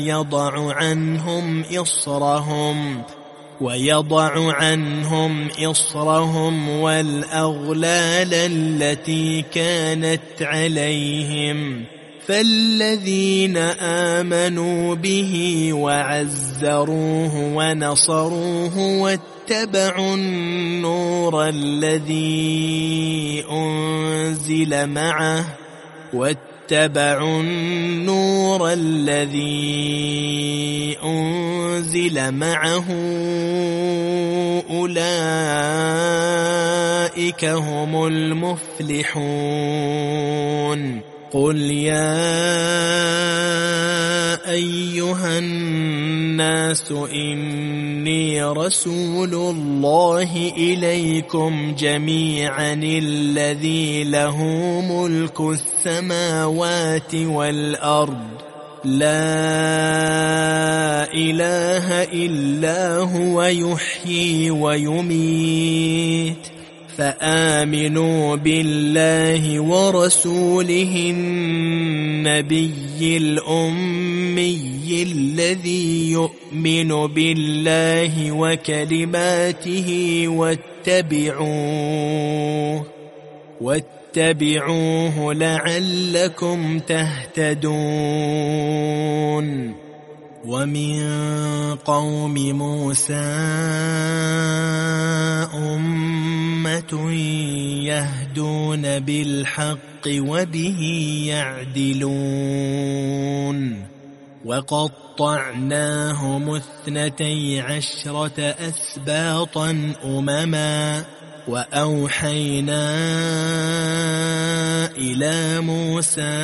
ويضع عنهم إصرهم والأغلال التي كانت عليهم. فالذين آمنوا به وعزروه ونصروه واتبعوا النور الذي أنزل معه أولئك هم المفلحون. قل يا أيها الناس إني رسول الله إليكم جميعا الذي له ملك السماوات والأرض لا إله إلا هو يحيي ويميت. فآمنوا بالله ورسوله النبي الأمي الذي يؤمن بالله وكلماته واتبعوه لعلكم تهتدون. ومن قوم موسى أمة يهدون بالحق وبه يعدلون. وقطعناهم 12 أسباطا أمما وأوحينا إلى موسى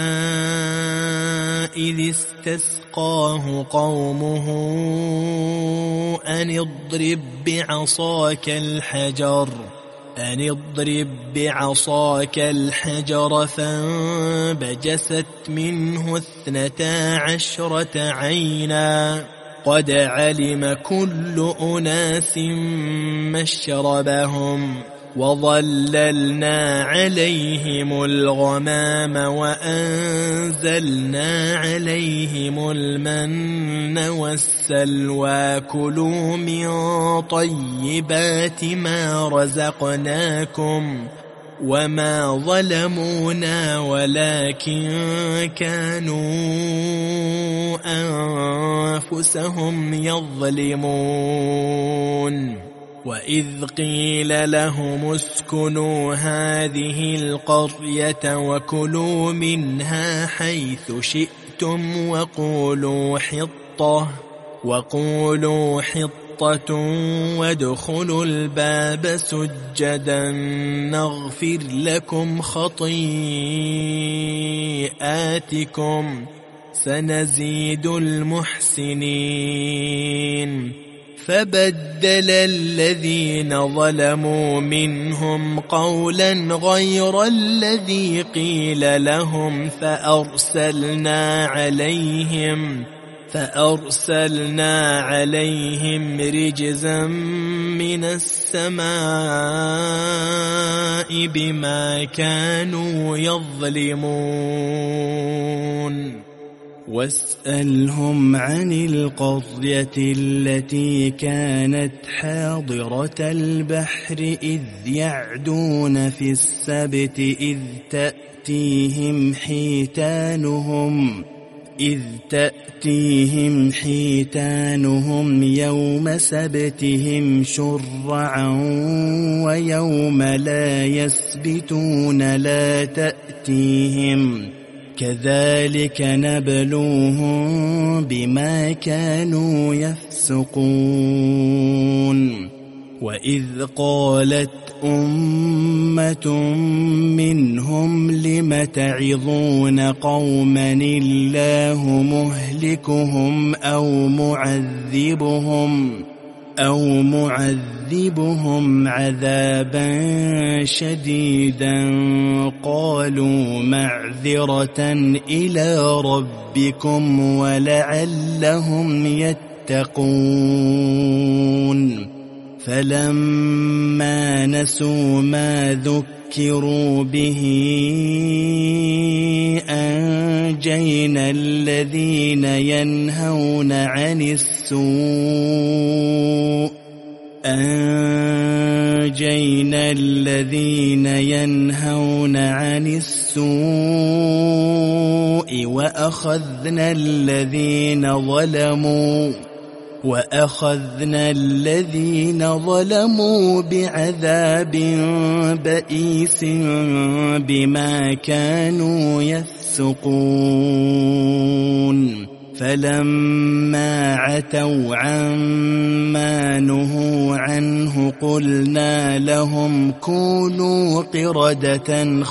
إذ استسقاه قومه أن اضرب بعصاك الحجر فانبجست منه 12 عينا قد علم كل أناس مشربهم وظللنا عليهم الغمام وأنزلنا عليهم المن والسلوى كلوا من طيبات ما رزقناكم وما ظلمونا ولكن كانوا أنفسهم يظلمون. وإذ قيل لهم اسكنوا هذه القرية وكلوا منها حيث شئتم وقولوا حطة وادخلوا الباب سجدا نغفر لكم خطيئاتكم سنزيد المحسنين. فبدل الذين ظلموا منهم قولا غير الذي قيل لهم فأرسلنا عليهم رجزا من السماء بما كانوا يظلمون. واسألهم عن القرية التي كانت حاضرة البحر إذ يعدون في السبت إذ تأتيهم حيتانهم يوم سبتهم شرعا ويوم لا يسبتون لا تأتيهم كذلك نبلوهم بما كانوا يفسقون. وإذ قالت أمة منهم لم تعظون قوما الله مهلكهم أو معذبهم عذابا شديدا قالوا معذرة إلى ربكم ولعلهم يتقون. فلما نسوا ما ذكروا به أنجينا الذين ينهون عن السوء وأخذنا الذين ظلموا بعذاب بئيس بما كانوا يفسقون. فلما عتوا عما نهوا عنه قلنا لهم كونوا قردة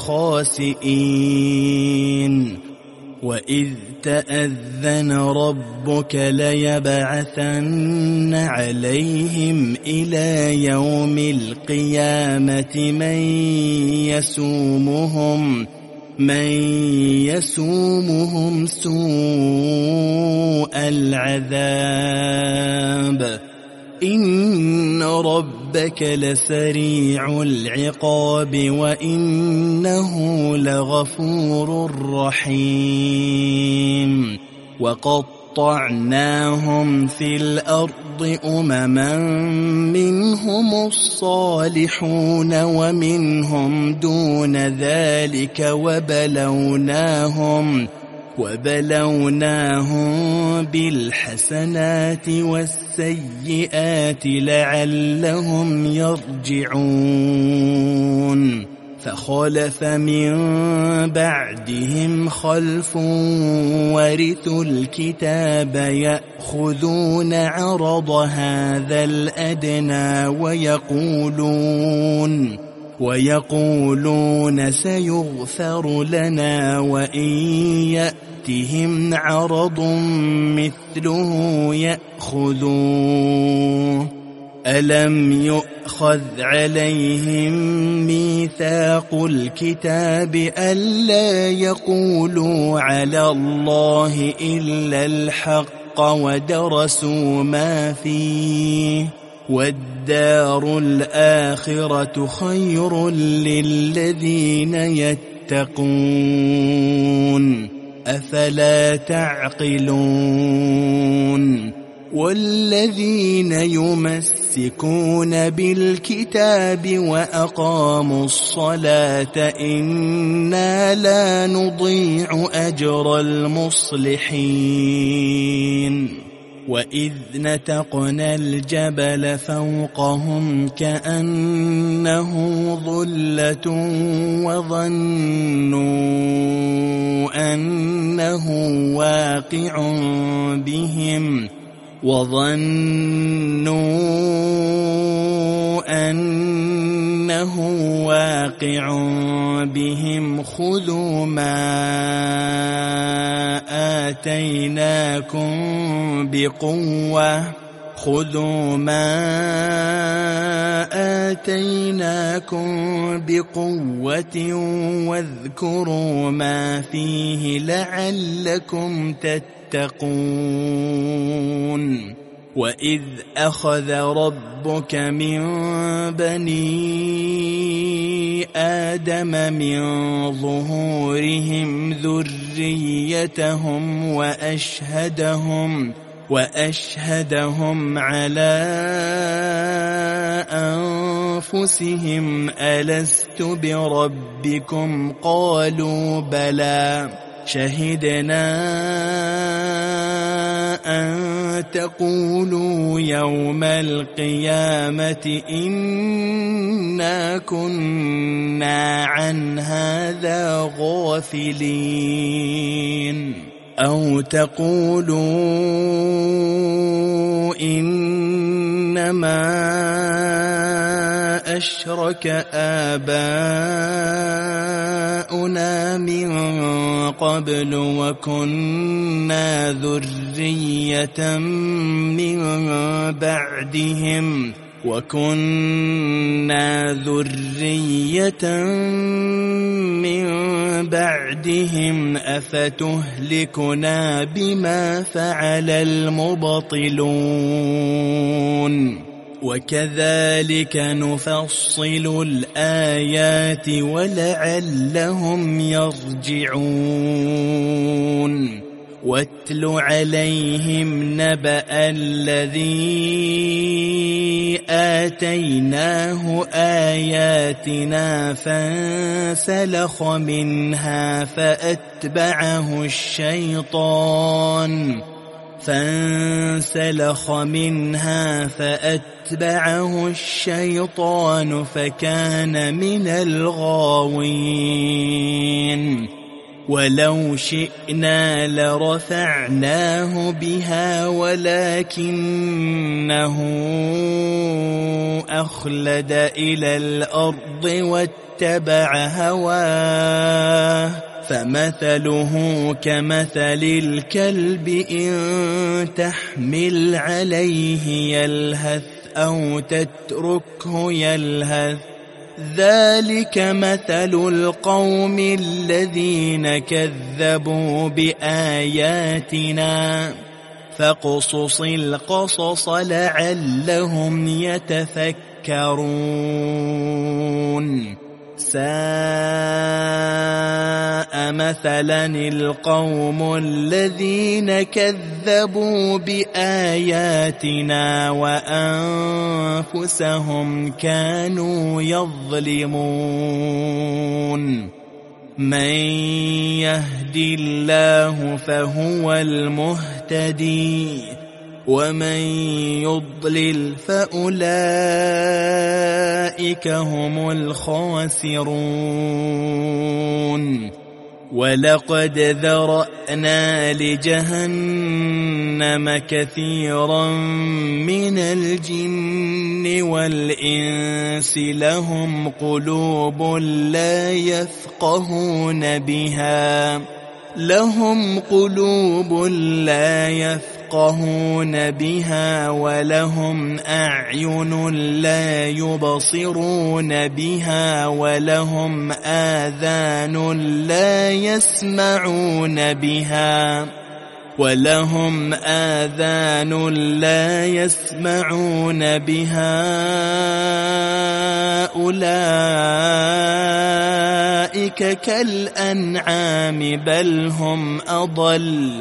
خاسئين. وإذ تأذن ربك ليبعثن عليهم إلى يوم القيامة من يسومهم سوء العذاب إن ربك لسريع العقاب وإنه لغفور رحيم. وقطعناهم في الأرض أمما منهم الصالحون ومنهم دون ذلك وبلوناهم بالحسنات والسيئات لعلهم يرجعون. فخلف من بعدهم خلف ورثوا الكتاب يأخذون عرض هذا الأدنى ويقولون سيغفر لنا وإن يأتهم عرض مثله يأخذوه. ألم يؤخذ عليهم ميثاق الكتاب ألا يقولوا على الله إلا الحق ودرسوا ما فيه والدار الآخرة خير للذين يتقون أفلا تعقلون. والذين يمسكون بالكتاب وأقاموا الصلاة إنا لا نضيع أجر المصلحين. وإذ نتقنا الجبل فوقهم كأنه ظلة وظنوا أنه واقع بهم خذوا ما خذوا ما آتيناكم بقوة واذكروا ما فيه لعلكم تتقون وإذ أخذ ربك من بني آدم من ظهورهم ذريتهم وأشهدهم على أنفسهم ألست بربكم قالوا بلى شهدنا أن تقولوا يوم القيامة إنا كنا عن هذا غافلين أو تقولوا إنما أشرك آباؤنا من قبل وكنا ذرية من بعدهم أفتهلكنا بما فعل المبطلون وكذلك نفصل الآيات ولعلهم يرجعون واتل عليهم نبأ الذي آتيناه آياتنا فانسلخ منها فأتبعه الشيطان فكان من الغاوين ولو شئنا لرفعناه بها ولكنه أخلد إلى الأرض واتبع هواه فمثله كمثل الكلب إن تحمل عليه يلهث أو تتركه يلهث ذلك مثل القوم الذين كذبوا بآياتنا فاقصص القصص لعلهم يتفكرون ساء مثلا القوم الذين كذبوا بآياتنا وأنفسهم كانوا يظلمون من يهد الله فهو المهتدي ومن يضلل فأولئك هم الخاسرون ولقد ذرأنا لجهنم كثيرا من الجن والإنس لهم قلوب لا يفقهون بها ولهم أعين لا يبصرون بها ولهم آذان لا يسمعون بها أولئك كالأنعام بل هم أضل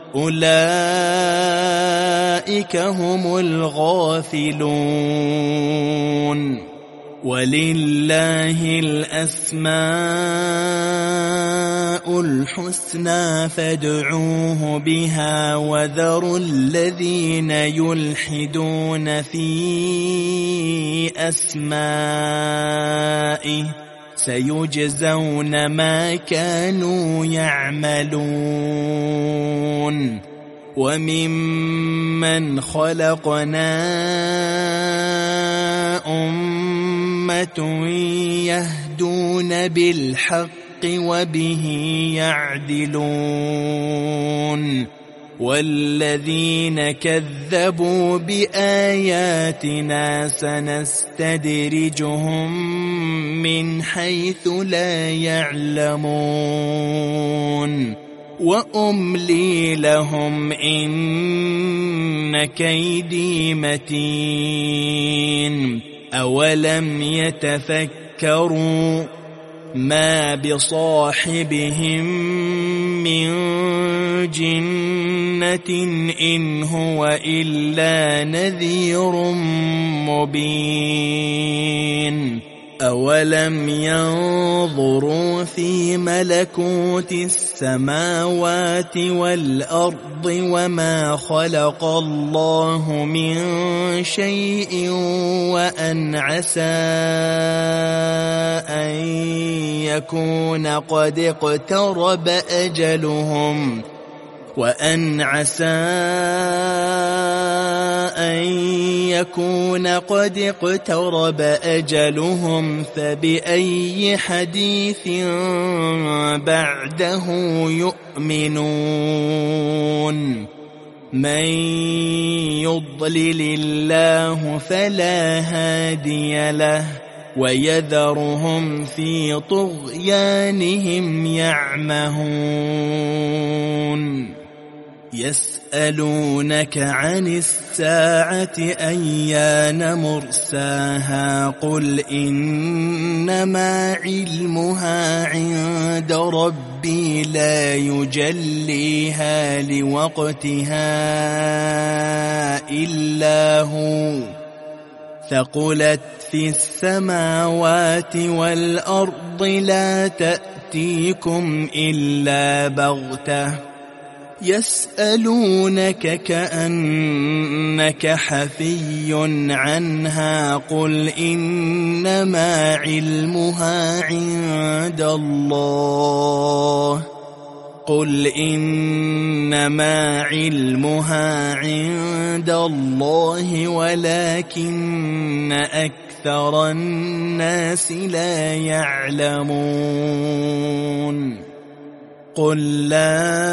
أولئك هم الغافلون ولله الأسماء الحسنى فادعوه بها وذروا الذين يلحدون في أسمائه سيجزون ما كانوا يعملون وممن خلقنا أمة يهدون بالحق وبه يعدلون والذين كذبوا بآياتنا سنستدرجهم من حيث لا يعلمون وأملي لهم إن كيدي متين أولم يتفكروا ما بصاحبهم من جنة إن هو إلا نذير مبين أولم ينظروا في ملكوت السماوات والأرض وما خلق الله من شيء وأن عسى أن يكون قد اقترب أجلهم فبأي حديث بعده يؤمنون من يضلل الله فلا هادي له ويذرهم في طغيانهم يعمهون يسألونك عن الساعة أيان مرساها قل إنما علمها عند ربي لا يجليها لوقتها إلا هو ثقلت في السماوات والأرض لا تأتيكم إلا بغتة يسألونك كأنك حفي عنها قل إنما علمها عند الله ولكن أكثر الناس لا يعلمون قل لا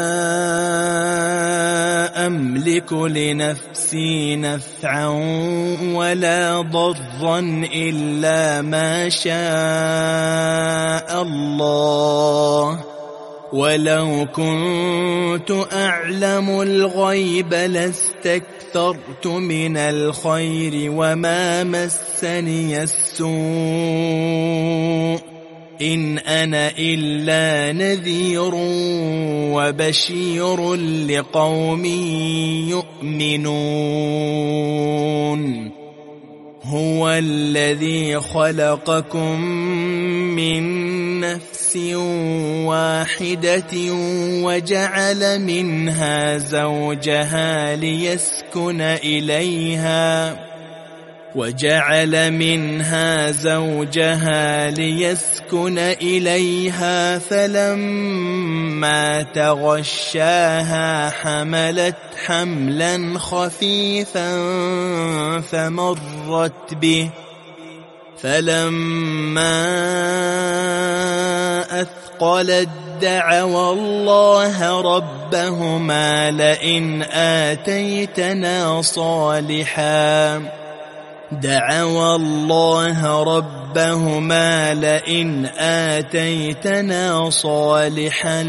أملك لنفسي نفعا ولا ضرا إلا ما شاء الله ولو كنت أعلم الغيب لاستكثرت من الخير وما مسني السوء إن أنا إلا نذير وبشير لقوم يؤمنون هو الذي خلقكم من نفس واحدة وجعل منها زوجها ليسكن إليها فلما تغشاها حملت حملا خفيفا فمرت به فلما أثقلت دعوا الله ربهما لئن آتيتنا صالحا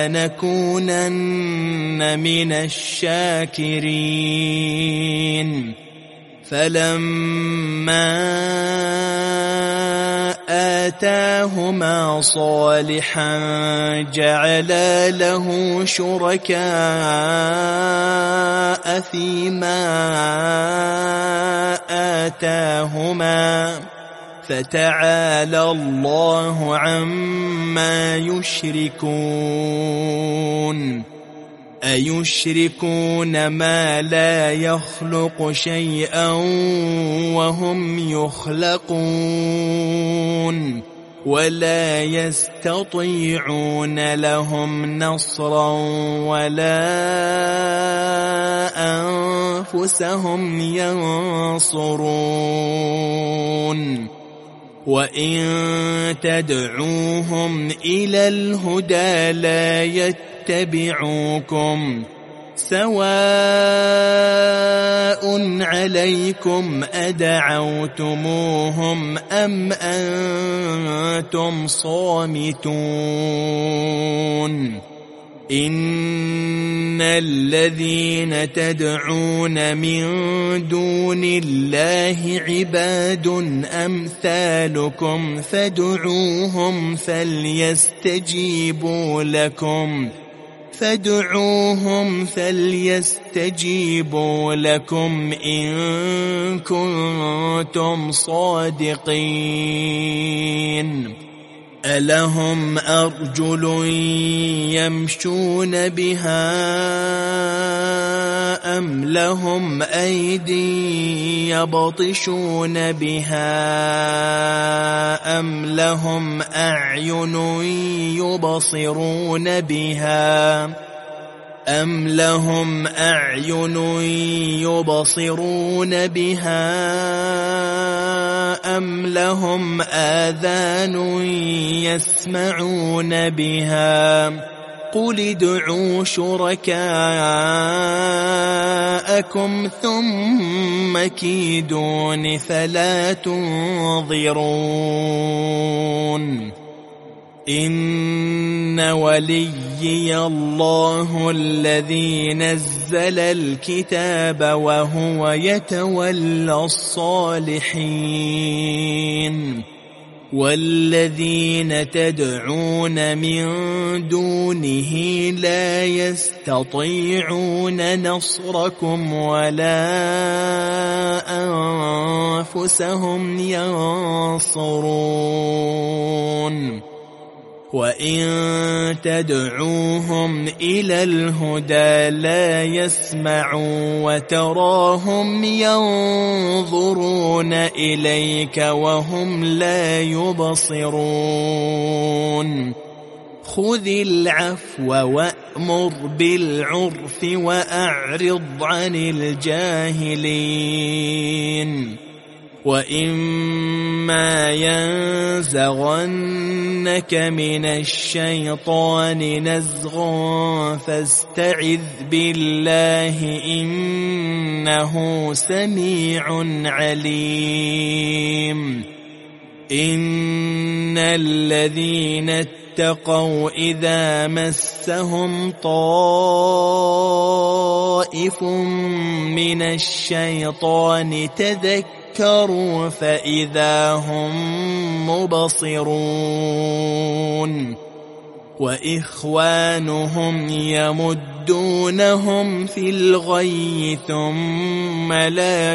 لنكونن من الشاكرين فلما آتاهما صالحا جعلا له شركاء فيما آتاهما فتعالى الله عما يشركون أيشركون ما لا يخلق شيئا وهم يخلقون ولا يستطيعون لهم نصرا ولا أنفسهم ينصرون وإن تدعوهم إلى الهدى لا يتبعوكم سواء عليكم أدعوتموهم أم أنتم صامتون إن الذين تدعون من دون الله عباد أمثالكم فادعوهم فليستجيبوا لكم إن كنتم صادقين ألهم أرجل يمشون بها أم لهم أيدي يبطشون بها أم لهم أعين يبصرون بها أم لهم آذان يسمعون بها قل ادعوا شركاءكم ثم كيدون فلا تنظرون إن وليي الله الذي نزل الكتاب وهو يتولى الصالحين والذين تدعون من دونه لا يستطيعون نصركم ولا أنفسهم ينصرون وإن تدعوهم إلى الهدى لا يسمعوا وتراهم ينظرون إليك وهم لا يبصرون خذ العفو وأمر بالعرف وأعرض عن الجاهلين وإما ينزغنك من الشيطان نزغ فاستعذ بالله إنه سميع عليم إن الذين اتقوا إذا مسهم طائف من الشيطان تذكروا فإذا هم مبصرون وإخوانهم يمدونهم في الغي ثم لا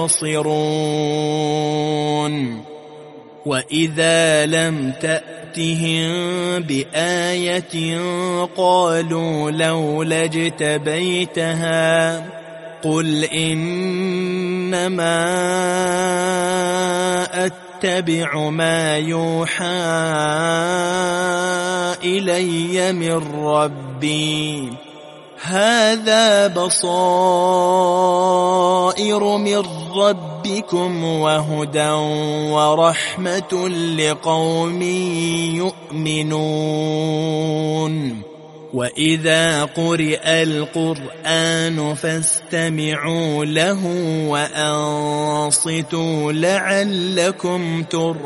يقصرون وإذا لم تأتهم بآية قالوا لولا اجتبيتها قل إنما أتبع ما يوحى إلي من ربي هذا بصائر من ربكم وهدى ورحمة لقوم يؤمنون وإذا قرئ القرآن فاستمعوا له وأنصتوا لعلكم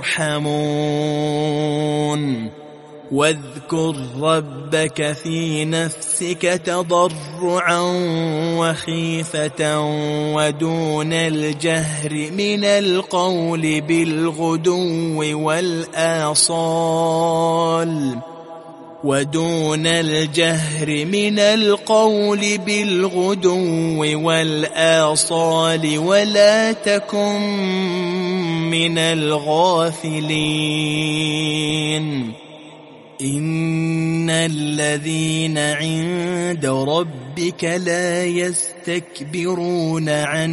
ترحمون واذكر ربك في نفسك تضرعا وخيفة ودون الجهر من القول بالغدو والآصال ولا تكن من الغافلين إن الذين عند ربك لا يستكبرون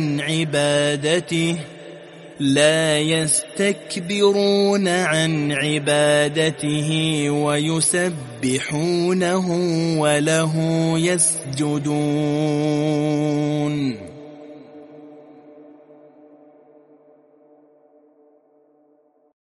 عن عبادته ويسبحونه وله يسجدون